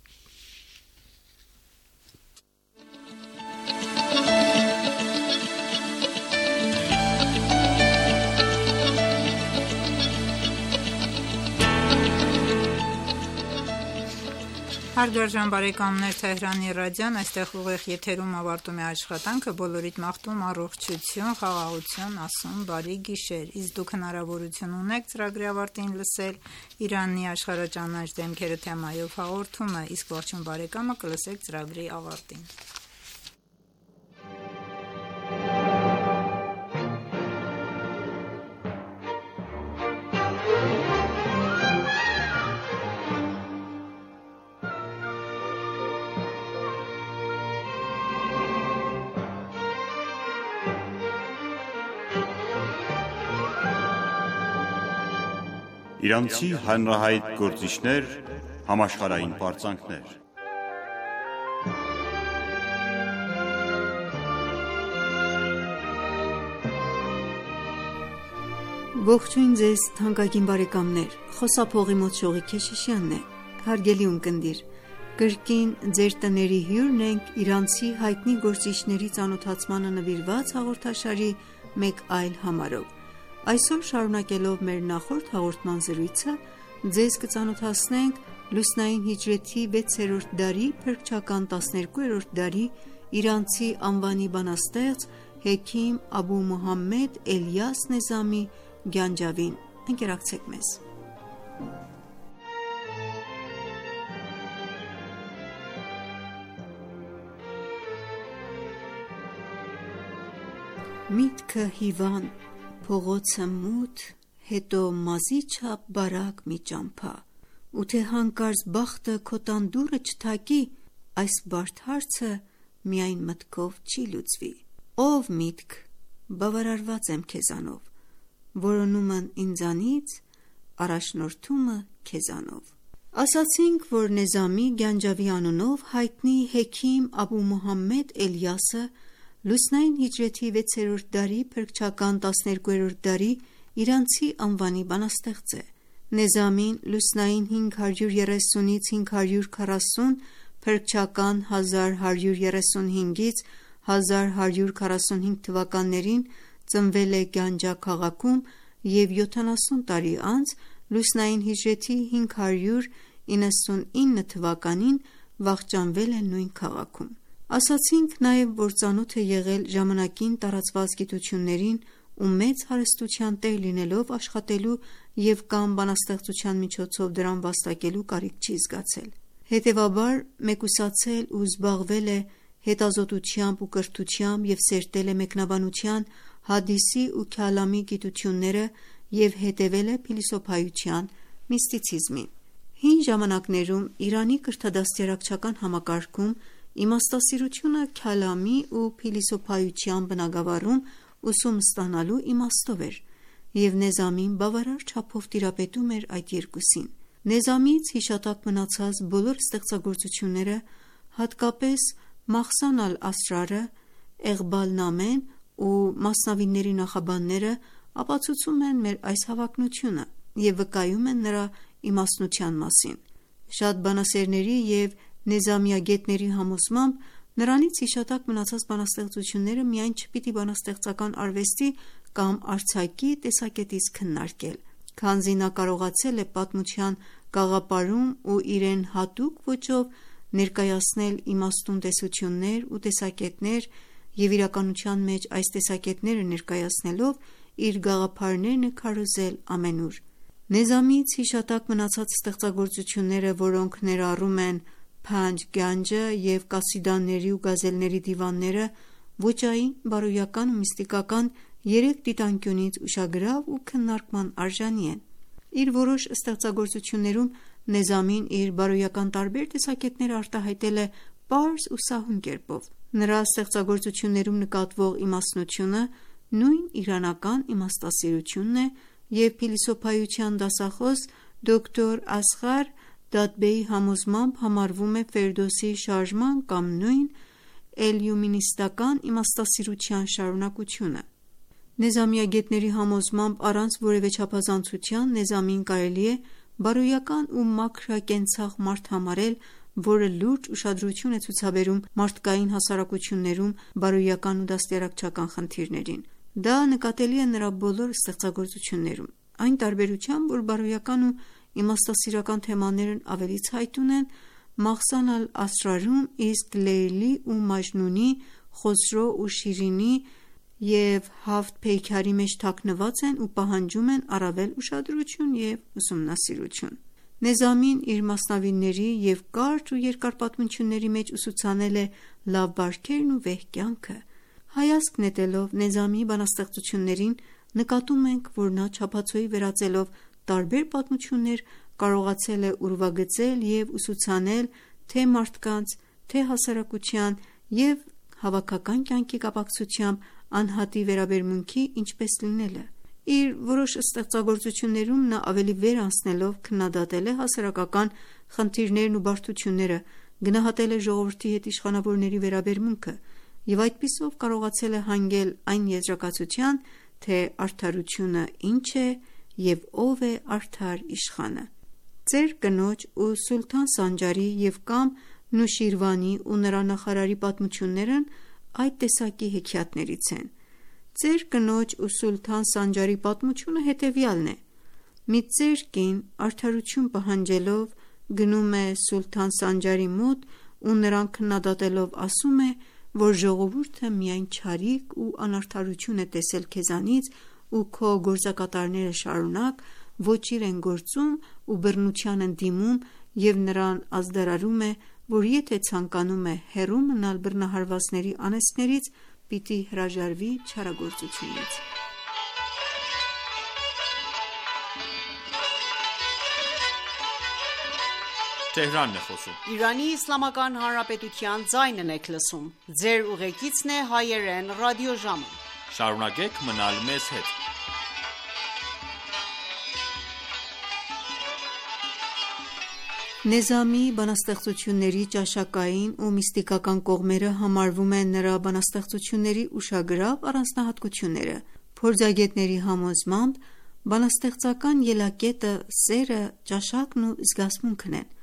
B: Հարգարժան բարեկամներ, Թեհրանի ռադիոն այստեղ ուղիղ եթերում ավարտում է աշխատանքը, բոլորիդ մաղթում առողջություն, խաղաղություն, ասում բարի գիշեր, իսկ դուք հնարավորություն ունեք ծրագրի ավարտին լսել Իրանի աշխարհաճանաչ դեմքերը թեմայով հաղորդումը, իսկ ողջույն բարեկամը կլսեք ծրագրի ավարտին։
D: Իրանցի հանրահայտ գործիչներ, համաշխարհային պարծանքներ։
E: Ողջույն ձեզ թանկագին բարեկամներ, խոսափողի մոտ Շողի Քեշիշյանն է, հարգելի ունկնդիր, կրկին ձեր տների հյուրն ենք իրանցի հայտնի գործիչների ծանոթացմանը նվիրված հաղորդաշարի մեկ այլ համարով։ Այսօր շարունակելով մեր նախորդ հաղորդման զրույցը, ձեզ կծանոթացնենք լուսնային հիջրեթի վեցերորդ դարի փրկչական տասներկուերորդ դարի իրանցի անվանի բանաստեղծ Հեքիմ Աբու Մուհամմեդ Էլիաս Նեզամի Գանջավին։ Ընկերակցեք մեզ։ Միտքը հիվան, փողոցը մութ, հետո մազի չափ բարակ մի ճամփա, ու թե հանկարծ բախտը քո տան դուռը չթակի, այս բարդ հարցը միայն մտքով չի լուծվի։ Ով միտք, բավարարված եմ քեզանով, որոնումն ինձանից, առաջնորդումը քեզանով։ Ասացինք, որ Նեզամի Գանջավի անունով հայտնի Հեքիմ Աբու Մուհամմեդ Էլիասը լուսնային հիջրեթի վեցերորդ դարի փրկչական տասներկուերորդ դարի իրանցի անվանի բանաստեղծ է։ Նեզամին լուսնային հինգ հարյուր երեսունից հինգ հարյուր քառասուն Փրկչական հազար հարյուր երեսունհինգից հազար հարյուր քառասունհինգ թվականներին ծնվել է Գանջա քաղաքում և յոթանասուն տարի անց լուսնային հիջրեթի հինգ հարյուր իննսունինը թվականին վախճանվել է նույն քաղաքում։ Ասացինք նաև, որ ծանոթ է եղել ժամանակին տարածված գիտություններին ու մեծ հարստության տեր լինելով աշխատելու և կամ բանաստեղծության միջոցով դրան վաստակելու կարիք չի զգացել։ Հետևաբար մեկուսացել ու զբաղվել է հետազոտությամբ ու կրթությամբ և սերտել է մեկնաբանության, հադիսի ու քալամի գիտությունները և հետևել է փիլիսոփայության միստիցիզմին։ Հին ժամանակներում Իրանի կրթադաստիարակչական համակարգում իմաստասիրությունը քալամի ու փիլիսոփայության բնագավառում ուսում ստանալու իմաստով էր, և Նեզամին բավարար չափով տիրապետում էր այդ երկուսին։ Նեզամից հիշատակ մնացած բոլոր ստեղծագործությունները, հատկապես Մախզան ալ-Ասրարը, Էղբալ-նամեն ու Մասնավիների նախաբանները ապացուցում են մեր այս հավակնությունը և վկայում են նրա իմաստնության մասին։ Շատ բանասերների և նեզամիագետների համոզմամբ նրանից հիշատակ մնացած բանաստեղծությունները միայն չպիտի բանաստեղծական արվեստի կամ արձակի տեսակետից քննարկել, քանզի նա կարողացել է պատմության գաղափարում ու իրեն հատուկ ոճով ներկայացնել իմաստուն տեսություններ ու տեսակետներ և իրականության մեջ այս տեսակետները ներկայացնելով իր գաղափարներն է քարոզել ամենուր։ Նեզամից հիշատակ մնացած ստեղծագործությունները, որոնք ներառում են Փանջ Գանջը և կասիդաների ու գազելների դիվանները, ոճային, բարոյական ու միստիկական երեք դիտանկյունից ուշագրավ ու քննարկման արժանի են։ Իր որոշ ստեղծագործություններում Նեզամին իր բարոյական տարբեր տեսակետները արտահայտել է պարզ ու սահուն կերպով։ Նրա ստեղծագործություններում նկատվող իմաստնությունը նույն իրանական իմաստասիրությունն է և փիլիսոփայության դասախոս դոկտոր Ասղար Դադբեի համոզմամբ համարվում է Ֆերդոսի շարժման կամ նույն էլյումինիստական իմաստասիրության շարունակությունը։ Նեզամիագետների համոզմամբ առանց որևէ չափազանցության Նեզամին կարելի է բարոյական ու մաքրակենցաղ մարդ համարել, որը լուրջ ուշադրություն է ցուցաբերում մարդկային հասարակություններում բարոյական ու դաստիարակչական խնդիրներին։ Դա նկատելի է նրա բոլոր ստեղծագործություններում, այն տարբերությամբ, որ բարոյական ու իմաստասիրական թեմաներն ավելի ցայտուն են Մախզան ալ-Ասրարում, իսկ Լեյլի ու Մաջնունի, Խոսրո ու Շիրինի և Հաֆթ Փեյքարի մեջ թաքնված են ու պահանջում են առավել ուշադրություն և ուսումնասիրություն։ Նեզամին իր մասնավիների և կարճ ու երկար պատմությունների մեջ ուսուցանել է լավ բարքերն ու վեհ կյանքը։ Հայացք նետելով Նեզամիի բանաստեղծություններին նկատում ենք, որ նա չափածոյի վերածելով տարբեր պատմություններ կարողացել է ուրվագծել և ուսուցանել թե մարդկանց, թե հասարակության և հավաքական կյանքի կապակցությամբ անհատի վերաբերմունքի ինչպես լինելը։ Իր որոշ ստեղծագործություններում նա ավելի վեր անցնելով քննադատել է հասարակական խնդիրներն ու բարդությունները, գնահատել է ժողովրդի հետ իշխանավորների վերաբերմունքը և այդպիսով կարողացել է հանգել այն եզրակացության, թե արդարությունը ինչ է և ով է արդար իշխանը։ Ծեր կնոջ ու Սուլթան Սանջարի և կամ Նուշիրվանի ու նրա նախարարի պատմություններն այդ տեսակի հեքիաթներից են։ Ծեր կնոջ ու Սուլթան Սանջարի պատմությունը հետևյալն է. մի ծեր կին արդարություն պահանջելով գնում է Սուլթան Սանջարի մոտ ու նրան քննադատելով ասում է, որ ժողովուրդը միայն չարիք ու անարդարություն է տեսել քեզանից ու քո գործակատարները շարունակ ոճիր են գործում ու բռնության են դիմում և նրան ազդարարում է, որ եթե ցանկանում է հեռու մնալ բռնահարվածների անեծքներից, պիտի հրաժարվի չարագործությունից։
H: Իրանի Իսլամական Հանրապետության ձայնն եք լսում։ Ձեր ուղեկիցն է հայերեն ռադիոժամը։
A: Շարունակեք մնալ մեզ հետ։
E: Նեզամի բանաստեղծությունների ճաշակային ու միստիկական կողմերը համարվում են նրա բանաստեղծությունների ուշագրավ առանձնահատկությունները։ Փորձագետների համոզմամբ բանաստեղծական ելակետը սերը, ճաշակն ու զգացմունքն են։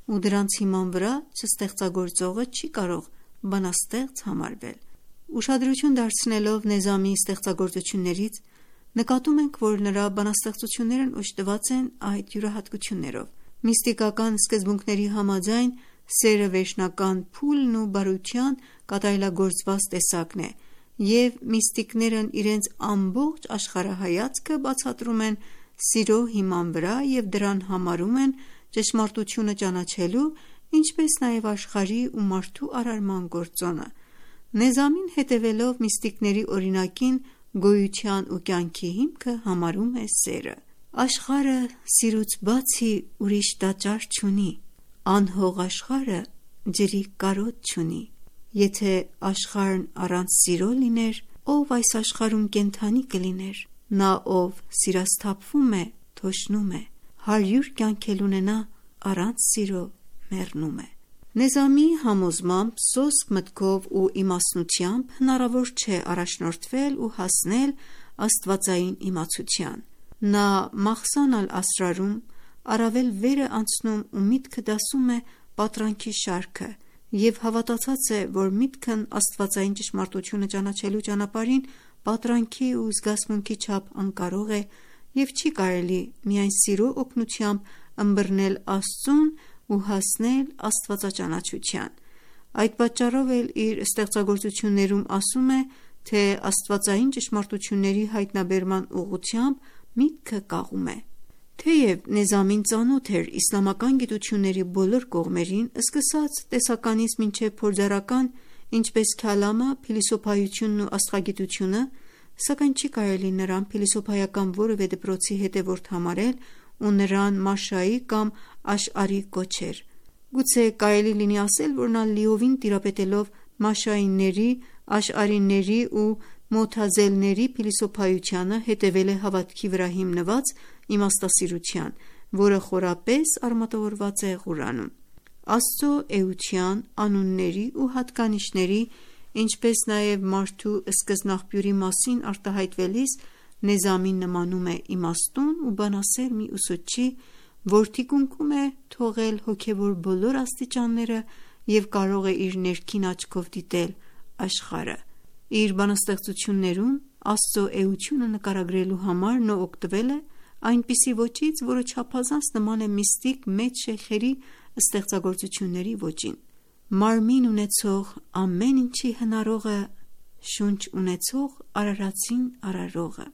E: ու դրանց հիման վրա չստեղծագործողը չի կարող բանաստեղծ համարվել։ Ուշադրություն դարձնելով Նեզամի ստեղծագործություններից, նկատում ենք, որ նրա բանաստեղծություններն օժտված են այդ յուրահատկություններով։ Միստիկական սկզբունքների համաձայն սերը վերջնական փուլն ու բարության կատարելագործված տեսակն է, և միստիկներն իրենց ամբողջ աշխարհայացքը բացատրում են սիրո հիման վրա և դրան համարում են ճշմարտությունը ճանաչելու, ինչպես նաև աշխարհի ու մարդու արարման գործոնը։ Նեզամին հետևելով միստիկների օրինակին, գոյության ու կյանքի հիմքը համարում է սերը։ Աշխարհը սիրուց բացի ուրիշ տաճար չունի, անհող աշխարհը ջրի կարոտ չունի։ Եթե աշխարհն առանց սիրո լիներ, ով այս աշխարհում կենդանի կլիներ։ Նա, ով սիրասթափվում է, թոշնում է, հարյուր կյանք էլ ունենա, առանց սիրո մեռնում է։ Նեզամի համոզմամբ, սոսկ մտքով ու իմաստնությամբ հնարավոր չէ առաջնորդվել ու հասնել աստվածային իմացության։ Նա Մախզան ալ-Ասրարում առավել վեր է անցնում ու միտքը դասում է պատրանքի շարքը և հավատացած է, որ միտքն աստվածային ճշմարտությունը ճանաչելու ճանապարհին պատրանքի ու զգացմունքի չափ անկարող է և չի կարելի միայն սիրո օգնությամբ ըմբռնել Աստծուն ու հասնել աստվածաճանաչության։ Այդ պատճառով էլ իր ստեղծագործություններում ասում է, թե աստվածային ճշմարտությունների հայտնաբերման ուղղությամբ միտքը կաղում է։ Թեև Նեզամին ծանոթ էր իսլամական գիտությունների բոլոր կողմերին, սկսած տեսականից մինչև փորձարական, ինչպես քալամը, փիլիսոփայությունն ու աստղագիտությունը, սակայն չի կարելի նրան փիլիսոփայական որևէ դպրոցի հետևորդ համարել ու նրան մաշայի կամ աշարի կոչեր։ Գուցե կարելի լինի ասել, որ նա լիովին տիրապետելով մաշայիների, աշարիների ու մոթազելների փիլիսոփայությանը, հետևել է հավատքի վրա հիմնված իմաստասիրության, որը խորապես արմատավորված է Ղուրանում։ Աստծո էության, անունների ու հատկանիշների, ինչպես նաև մարդու սկզբնաղբյուրի մասին արտահայտվելիս Նեզամին նմանում է իմաստուն ու բանասեր մի ուսուցչի, որ թիկունքում է թողել հոգևոր բոլոր աստիճանները և կարող է իր ներքին աչքով դիտել աշխարհը։ Իր բանաստեղծություններում Աստծո էությունը նկարագրելու համար նա օգտվել է այնպիսի ոճից, որը չափազանց նման է միստիկ մեծ շեյխերի ստեղծագործությունների ոճին։ Մարմին ունեցող ամեն ինչի հնարողը, շունչ ունեցող արարածին արարողը։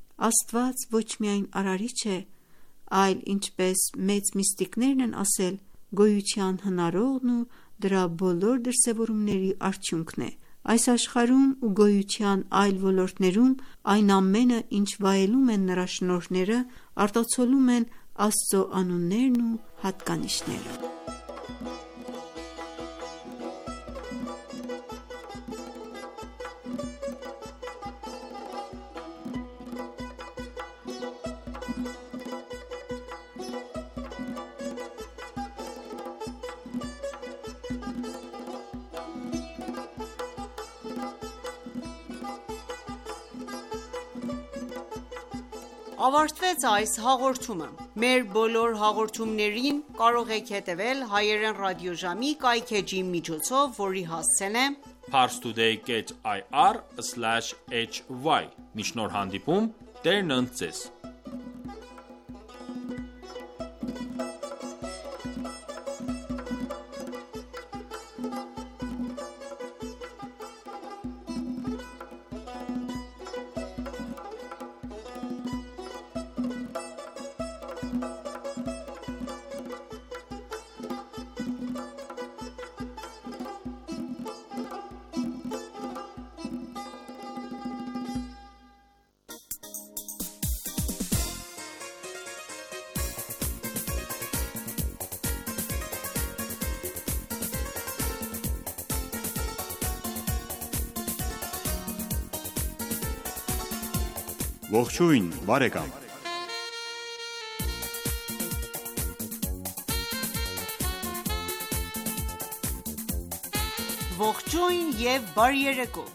E: Աստված ոչ միայն արարիչ է, այլ ինչպես մեծ միստիկներն են ասել, գոյության հնարողն ու դրա բոլոր դրսևորումների արդյունքն է։ Այս աշխարհում ու գոյության այլ ոլորտներում այն ամենը, ինչ վայելում են նրա շնորհները, արտացոլում են Աստծո անուններն ու հատկանիշները։
H: Ավարտվեց այս հաղորդումը։ Մեր բոլոր հաղորդումներին կարող եք հետևել հայերեն ռադիոժամի կայքէջի միջոցով, որի հասցեն է
A: parstoday dot i r slash h y։ Մինչ նոր հանդիպում, Տերն ընդ ձեզ։
D: Ողջույն, բարեկամ։
H: Ողջույն և բարի երեկո։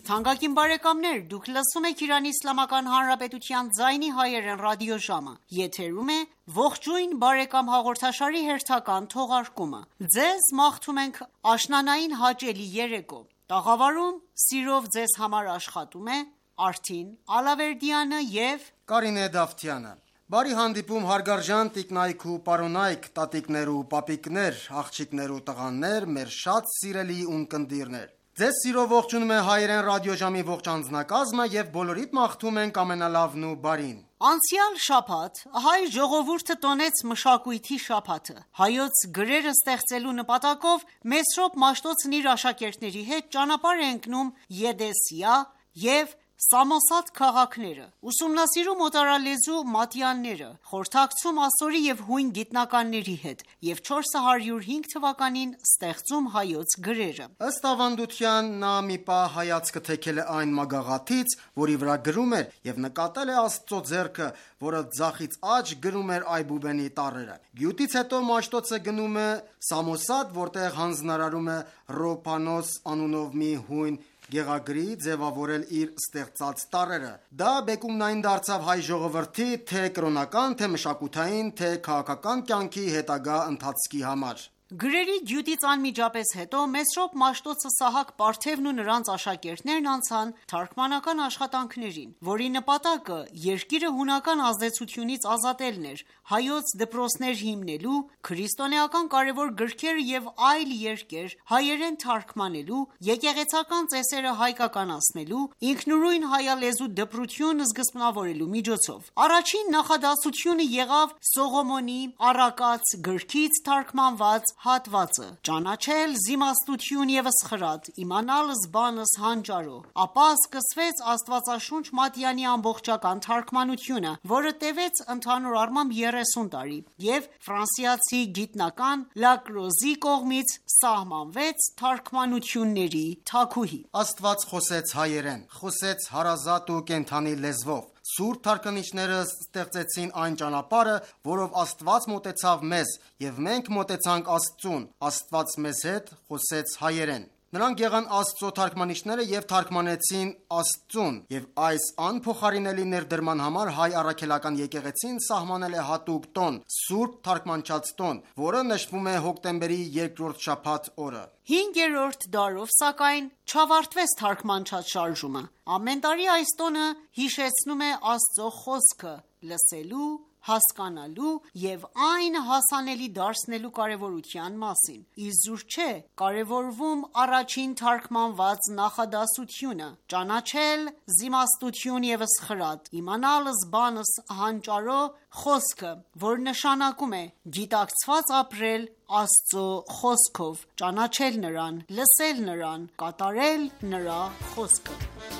H: Թանկագին բարեկամներ, դուք լսում եք Իրանի Իսլամական Հանրապետության ձայնի հայերեն ռադիոժամը։ Եթերում է ողջույն բարեկամ հաղորդաշարի հերթական թողարկումը։ Ձեզ մաղթում ենք աշնանային հաճելի երեկո։ Տաղավարում սիրով ձեզ համար աշխատում է Արթին Ալավերդյանը եւ
I: Կարինե Դավթյանը։ Բարի հանդիպում հարգարժան տիկնայք ու պարոնայք, տատիկներ ու պապիկներ, աղջիկներ ու տղաներ, մեր շատ սիրելի ունկնդիրներ։ Ձեզ սիրով ողջունում է հայերեն ռադիոժամի ողջ անձնակազմը եւ բոլորիդ մաղթում ենք ամենալավն ու բարին։
H: Անցյալ շաբաթ հայ ժողովուրդը տոնեց մշակույթի շաբաթը։ Հայոց գրերը ստեղծելու նպատակով Մեսրոպ Մաշտոցն իր աշակերտների հետ ճանապարհ է ընկնում Եդեսիա եւ Սամոսատ քաղաքները, ուսումնասիրում օտարալեզու մատյանները, խորհրդակցում ասորի եւ հույն գիտնականների հետ եւ չորս հարյուր հինգ թվականին ստեղծում հայոց գրերը։
I: Ըստ ավանդության նա մի պահ հայացքը թեքել է այն մագաղաթից, որի վրա գրում էր եւ նկատել է Աստծո ձեռքը, որը ձախից աջ գրում էր Այբուբենի տառերը։ Գյուտից հետո Մաշտոցը գնում է Սամոսատ, որտեղ հանձնարարում է Ռոփանոս անունով մի հույն գեղագրի ձևավորել իր ստեղծած տառերը։ Դա բեկումնային դարձավ հայ ժողովրդի թե կրոնական, թե մշակութային, թե քաղաքական կյանքի հետագա ընթացքի համար։
H: Գրերի գյուտից անմիջապես հետո Մեսրոպ Մաշտոցը Սահակ Պարթևն ու նրանց աշակերտներն անցան թարգմանական աշխատանքներին, որի նպատակը երկիրը հունական ազդեցությունից ազատելն էր, հայոց դպրոցներ հիմնելու, քրիստոնեական կարևոր գրքեր եւ այլ երկեր հայերեն թարգմանելու, եկեղեցական ծեսերը հայկականացնելու, ինքնուրույն հայալեզու դպրություն սկզբնավորելու միջոցով։ Առաջին նախադասությունը եղավ Սողոմոնի Առակաց գրքից թարգմանված հատվածը՝ ճանաչել զիմաստություն եւ սխրատ, իմանալ զբանս հանճարո։ Ապա սկսվեց Աստվածաշունչ Մատյանի ամբողջական թարգմանությունը, որը տևեց ընդհանուր առմամբ երեսուն տարի եւ ֆրանսիացի գիտնական Լակրոզի կողմից սահմանվեց թարգմանությունների թագուհի։
I: Աստված խոսեց հայերեն, խոսեց հարազատ ու կենդանի լեզվով։ Սուրբ թարգմանիչները ստեղծեցին այն ճանապարհը, որով Աստված մոտեցավ մեզ, եւ մենք մոտեցանք Աստծուն։ Աստված մեզ հետ խոսեց հայերեն։ Նրանք եղան Աստծո թարգմանիչները եւ թարգմանեցին Աստծուն, եւ այս անփոխարինելի ներդրման համար հայ առաքելական եկեղեցին սահմանել է հատուկ տոն՝ Սուրբ թարգմանչած տոն, որը նշվում է հոկտեմբերի երկրորդ շաբաթ օրը։
H: Հինգերորդ դարով, սակայն, չավարտվեց թարգմանչած շարժումը։ Ամեն տարի այս տոնը հիշեցնում է Աստծո խոսքը լսելու, հասկանալու եւ այն հասանելի դարձնելու կարեւորության մասին։ Իզուր չէ կարևորվում առաջին թարգմանված նախադասությունը՝ ճանաչել զիմաստություն եւ սխրատ, իմանալ զբանս հանճարո խոսքը, որ նշանակում է գիտակցված ապրել Աստծո խոսքով, ճանաչել նրան, լսել նրան, կատարել նրա խոսքը։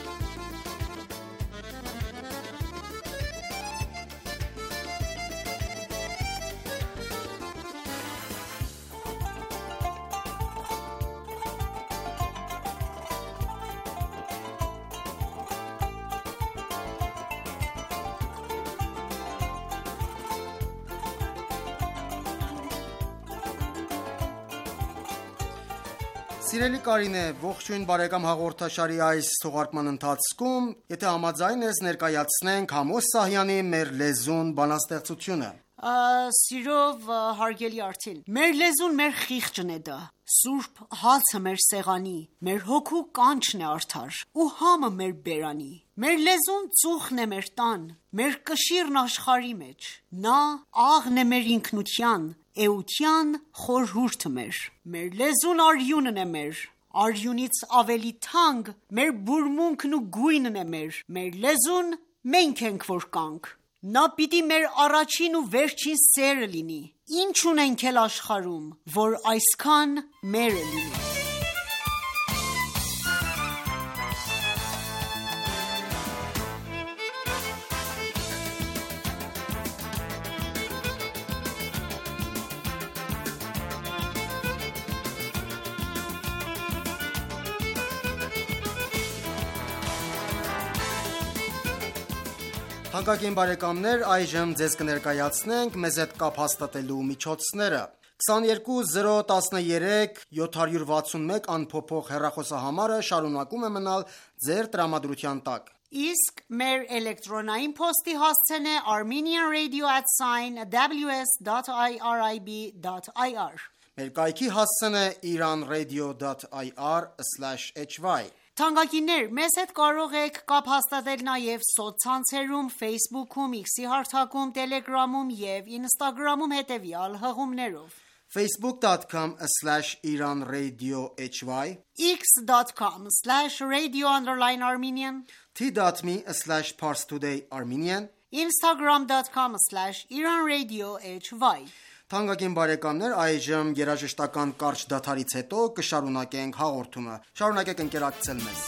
I: Սիրելի Կարինե, ողջույն բարեկամ հաղորդաշարի այս թողարկման ընթացքում, եթե համաձայն ես, ներկայացնենք Համոս Սահյանի «Մեր լեզուն» բանաստեղծությունը։
H: Սիրով հարգելի Արթին, մեր լեզուն մեր խիղճն է դա, սուրբ հացը մեր սեղանի, մեր հոգու կանչն է արդար, ու համը մեր բերանի, մեր լեզուն ծուխն է մեր տան, մեր կշիռն աշխարի մեջ, նա աղն է մեր ինքնության, էության խորհուրդը մեր, մեր լեզուն արյունն է մեր, արյունից ավելի թանկ մեր բուրմունքն ու գույնն է մեր, մեր լեզուն մենք ենք որ կանք, նա պիտի մեր առաջին ու վերջին սերը լինի, ինչ ունենք էլ աշխարում, որ այսքան մերը լինի։
I: Թանկագին բարեկամներ, այժմ ձեզ կներկայացնենք մեզ հետ կապ հաստատելու միջոցները։ քսաներկու զիրո տասներեք յոթ անփոփոխ հեռախոսահամարը շարունակում է մնալ ձեր տրամադրության տակ։
H: Իսկ մեր էլեկտրոնային փոստի հասցեն է armenian radio at w s dot i r i b dot i r։
I: Մեր կայքի հասցեն է iranradio dot i r slash h y։
H: Թանկագիններ, մեզ հետ կարող եք կապ հաստատել նաև սոցցանցերում, Facebook-ում, X-ի հարթակում, Telegram-ում և Instagram-ում հետևյալ հղումներով.
I: facebook dot com slash iranradio h y,
H: x dot com slash radio underline armenian,
I: t dot m e slash parstoday armenian,
H: instagram dot com slash iranradio h y։
I: Թանկագին բարեկամներ, այժմ երաժշտական կարճ դադարից հետո կշարունակենք հաղորդումը։ Շարունակեք ընկերակցել մեզ։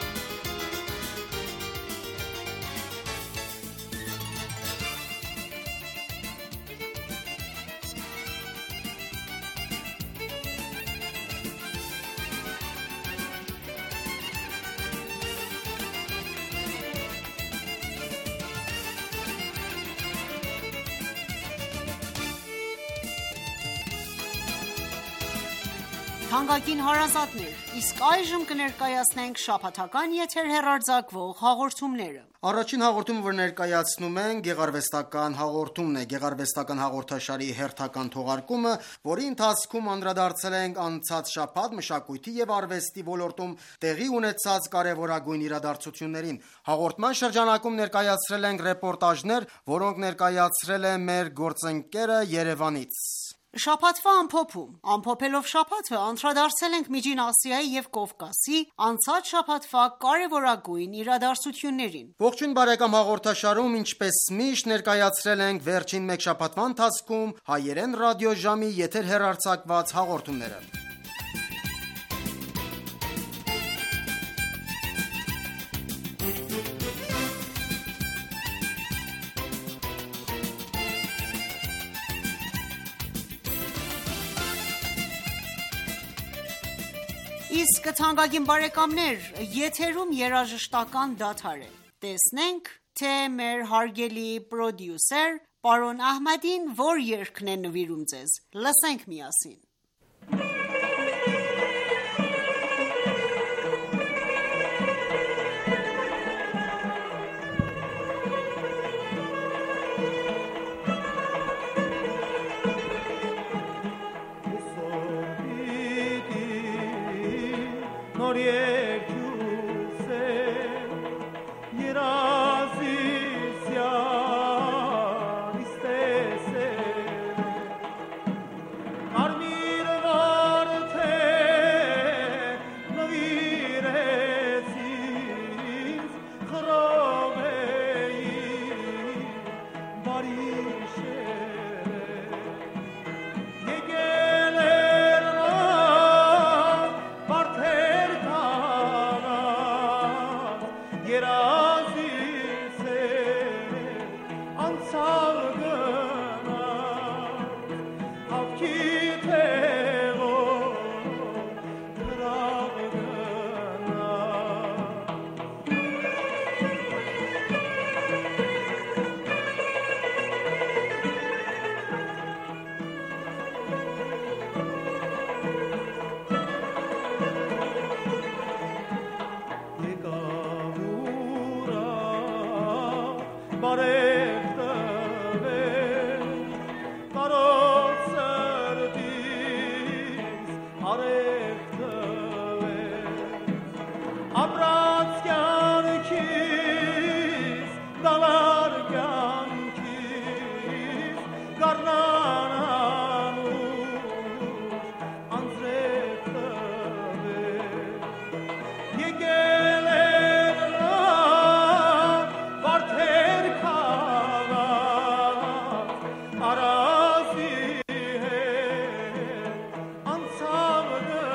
H: Թանկագին հարազատներ, իսկ այժմ կներկայացնենք շաբաթական եթեր հեռարձակվող հաղորդումները։
I: Առաջին հաղորդումը, որ ներկայացնում են, գեղարվեստական հաղորդումն է, գեղարվեստական հաղորդաշարի հերթական թողարկումը, որի ընթացքում անդրադարձել ենք անցած շաբաթ մշակույթի եւ արվեստի ոլորտում տեղի ունեցած կարևորագույն իրադարձություններին։ Հաղորդման շրջանակում ներկայացրել ենք ռեպորտաժներ, որոնք ներկայացրել է մեր գործընկերը Երևանից։
H: Շաբաթվա ամփոփում։ Ամփոփելով շաբաթը անդրադարձել ենք Միջին Ասիայի եւ Կովկասի անցած շաբաթվա կարևորագույն իրադարձություններին։
I: Ողջույն բարեկամ, հաղորդաշարում ինչպես միշտ ներկայացրել ենք վերջին մեկ շաբաթվա ընթացքում հայերեն ռադիոժամի եթեր հեռարձակված հաղորդումները։
H: Իսկ թանկագին բարեկամներ, եթերում երաժշտական դադար է։ Տեսնենք, թե մեր հարգելի պրոդյուսեր պարոն Ահմադին որ երգն է նվիրում ձեզ։ Լսենք միասին։
J: Arazı he, ansavdı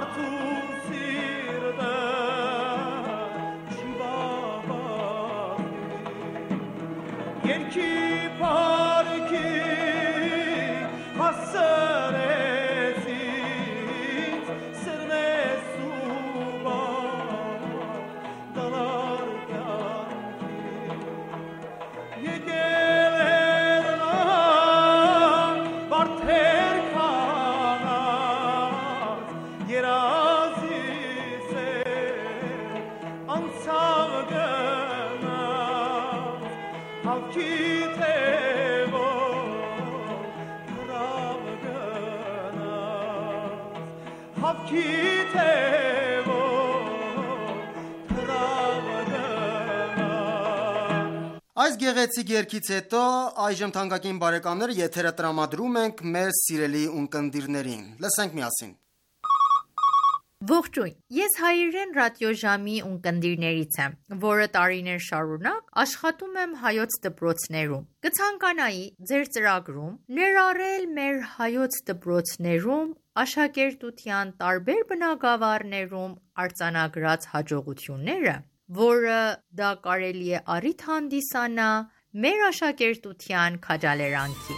I: Այս գեղեցիկ երգից հետո այժմ թանկագին բարեկամներ եթերը տրամադրում ենք մեր սիրելի ունկնդիրներին։ Լսենք միասին։
J: Ողջույն, ես Հայերեն ռադիոժամի ունկնդիրներից եմ, որը տարիներ շարունակ աշխատում եմ հայոց դպրոցներում։ Կցանկանայի ձեր ծրագրում ներառել մեր հայոց դպրոցներում աշակերտության տարբեր բնագավառներում արձանագրած հաջողությունները, որը դա կարելի է առիթ հանդիսանա մեր աշակերտության քաջալերանքի։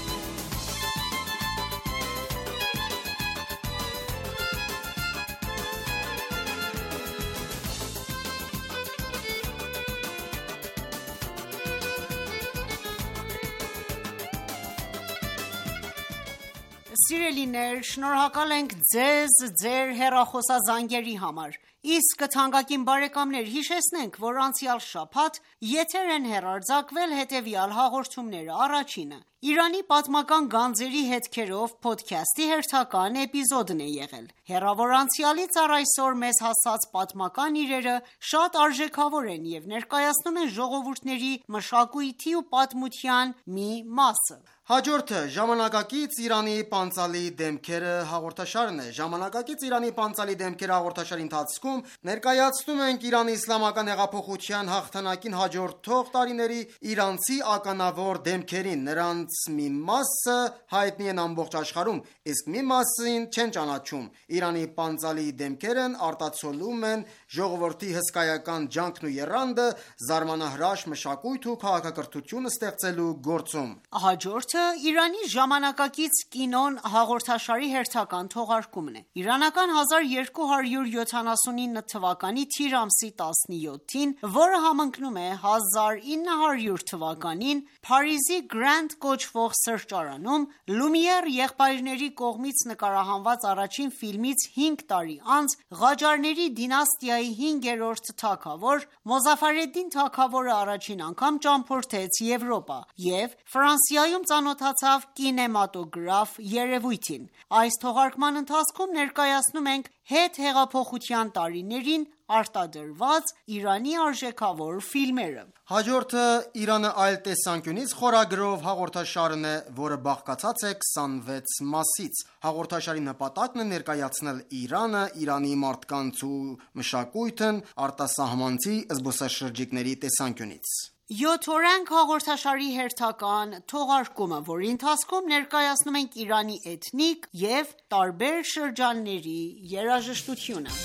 H: Սիրելիներ, շնորհակալ ենք ձեզ ձեր հեռախոսազանգերի համար։ Իսկ թանկագին բարեկամներ, հիշեցնենք, որ անցյալ շաբաթ եթեր են հեռարձակվել հետևյալ հաղորդումները. Առաջինը՝ Իրանի պատմական գանձերի հետքերով փոդքասթի հերթական էպիզոդն է եղել։ Հեռավոր անցյալից առ այսօր մեզ հասած պատմական իրերը շատ արժեքավոր են և ներկայացնում են ժողովուրդների մշակույթի ու պատմության մի մասը։
I: Հաջորդը ժամանակակից Իրանի պանծալի դեմքերը հաղորդաշարն է։ Ժամանակակից Իրանի պանծալի դեմքերը հաղորդաշարի ընթացքում ներկայացնում ենք Իրանի իսլամական հեղափոխության հաղթանակին հաջորդող տարիների իրանցի ականավոր դեմքերին։ Նրանց մի մասը հայտնի են ամբողջ աշխարհում, իսկ մի մասին չեն ճանաչում։ Իրանի պանծալի դեմքերն արտացոլում են ժողովրդի հսկայական ջանքն ու եռանդը զարմանահրաշ մշակույթ ու քաղաքակրթություն ստեղծելու գործում։
H: Հաջորդը Իրանի ժամանակակից կինոն հաղորդաշարի հերթական թողարկումն է։ Իրանական հազար երկու հարյուր յոթանասունինը թվականի թիր ամսի տասնյոթին, որը համընկնում է հազար ինը հարյուր թվականին, Փարիզի Grand կոչվող սրճարանում Լումիեր եղբայրների կողմից նկարահանված առաջին ֆիլմից հինգ տարի անց Ղաջարների դինաստիայի հինգերորդ թագավոր Մոզաֆարեդդին թագավորը առաջին անգամ ճամփորդեց Եվրոպա և Ֆրանսիայում ծանոթացավ կինեմատոգրաֆ երևույթին։ Այս թողարկման ընթացքում ներկայացնում ենք հետհեղափոխության տարիներին արտադրված Իրանի արժեքավոր ֆիլմերը։
I: Հաջորդը Իրանը այլ տեսանկյունից խորագրով հաղորդաշարն է, որը բաղկացած է քսանվեց մասից։ Հաղորդաշարի նպատակն է ներկայացնել Իրանը, Իրանի մարդկանց ու մշակույթն արտասահմանցի զբոսաշրջիկների տեսանկյունից։
H: Յոթ օրենք հաղորդաշարի հերթական թողարկումը, որի ընթացքում ներկայացնում ենք Իրանի էթնիկ և տարբեր շրջանների երաժշտությունը։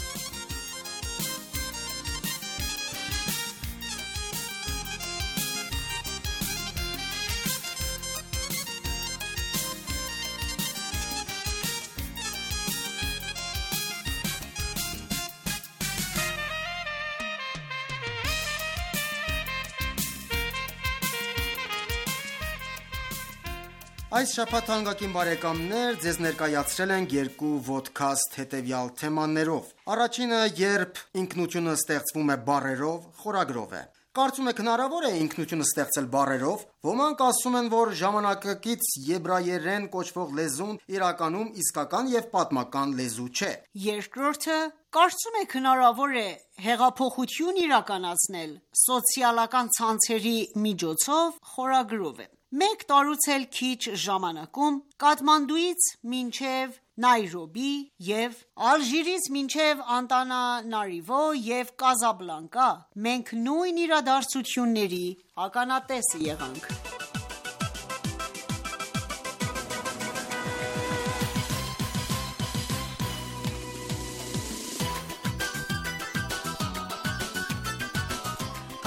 I: Այս շաբաթ թանկագին բարեկամներ, ձեզ ներկայացրել ենք երկու ոդքասթ հետևյալ թեմաներով։ Առաջինը՝ երբ ինքնությունը ստեղծվում է բառերով, խորագրով է։ Կարծում եք հնարավոր է ինքնությունը ստեղծել բառերով։ Ոմանք ասում են, որ ժամանակակից եբրայերեն կոչվող լեզուն իրականում իսկական և պատմական լեզու չէ։
H: Երկրորդը՝ կարծում եք հնարավոր է հեղափոխություն իրականացնել սոցիալական ցանցերի միջոցով, խորագրով է։ Մեկ տարուց էլ քիչ ժամանակում Կաթմանդուից մինչև Նայրոբի և Ալժիրից մինչև Անտանանարիվո և Կազաբլանկա մենք նույն իրադարձությունների ականատեսը եղանք։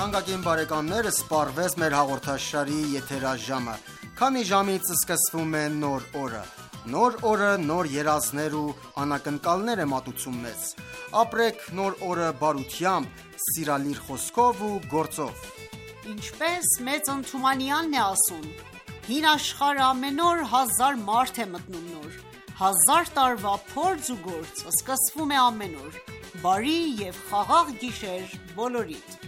I: թանկագին բարեկամներ, սպառվեց մեր հաղորդաշարի եթերաժամը։ Քանի ժամից սկսվում է նոր օրը։ Նոր օրը նոր երազներ ու անակնկալներ է մատուցում մեզ։ Ապրեք նոր օրը բարությամբ, սիրալիր խոսքով ու գործով։
H: Ինչպես մեծ Ընթումանյանն է ասում. հին աշխարհ ամեն օր հազար մարդ է մտնում նոր։ Հազար տարվա փորձ ու գործ սկսվում է ամեն օր։ Բարի և խաղաղ գիշեր բոլորիդ։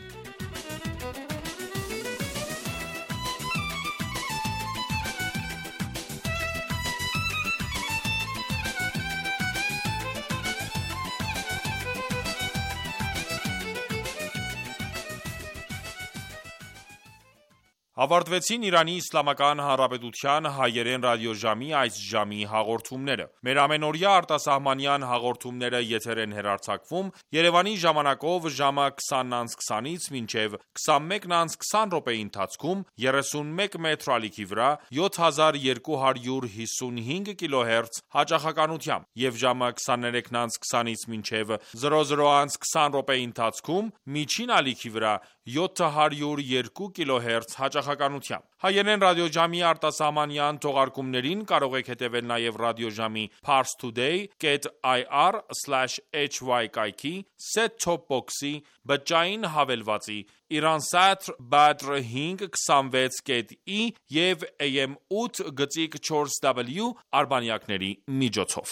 A: Ավարտվեցին Իրանի Իսլամական Հանրապետության հայերեն ռադիոժամի այս ժամի հաղորդումները։ Մեր ամենօրյա արտասահմանյան հաղորդումները եթեր են հեռարձակվում Երևանի ժամանակով ժամը քսանն անց քսանից մինչև քսանմեկն անց քսան րոպեի ընթացքում երեսունմեկ մետր ալիքի վրա յոթ հազար երկու հարյուր հիսունհինգ կիլոհերց հաճախականությամբ և ժամը քսաներեքն անց քսանից մինչև զրո զրո անց քսան րոպեի ընթացքում միջին ալիքի վրա յոթ հարյուր երկու կիլոհերց հաճախականությամբ։ Հայերեն ռադիոժամի արտասահմանյան թողարկումներին կարող եք հետևել նաև ռադիոժամի parstoday dot i r slash h y կայքի, set-top box-ի, բջջային հավելվածի, Iransat Badr հինգ քսանվեց կետ ի և A M ութ գծիկ չորս W արբանյակների միջոցով։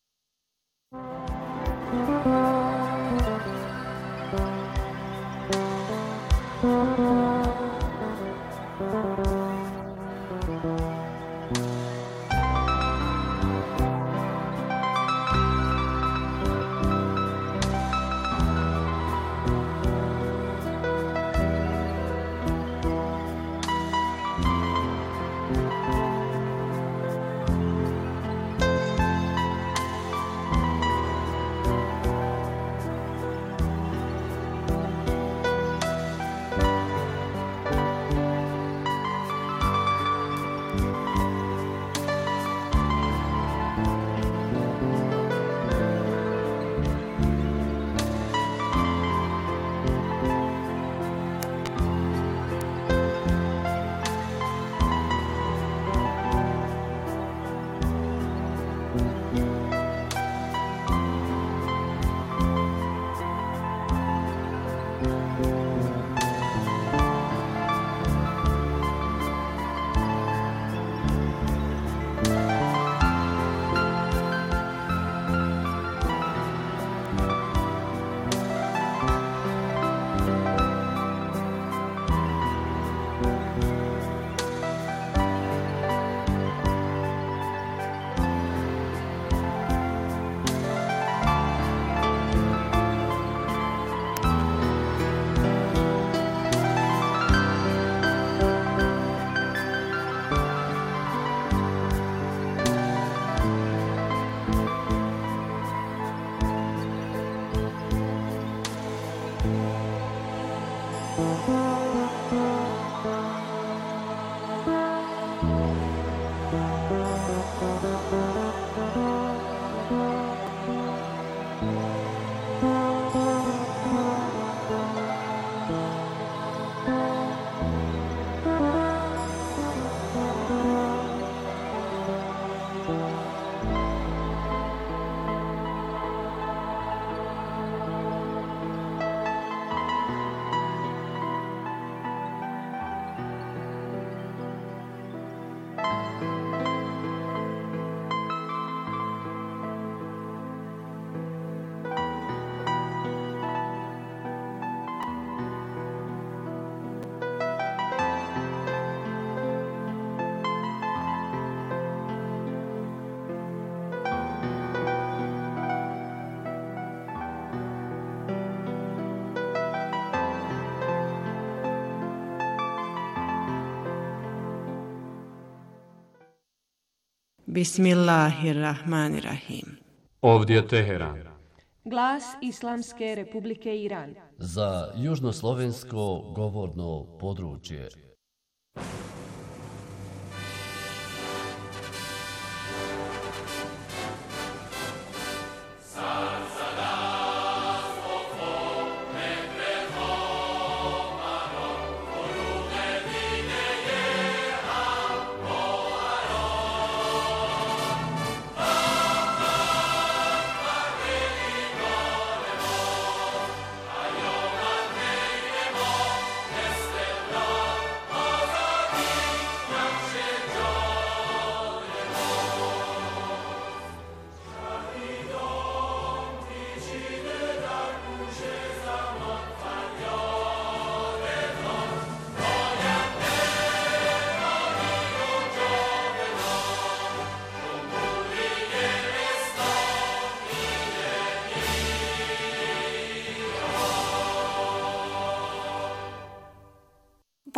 K: Bismillahirrahmanirrahim.
L: Ovdje Teheran.
M: Glas Islamske Republike Iran.
N: Za južnoslovensko govorno područje.
O: Sar sada spokoj, ne prehomano.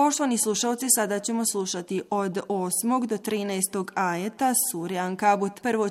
K: Poštovani slušalci, sada ćemo slušati od osmog do trinaestog ajeta sure Ankabut. Prvo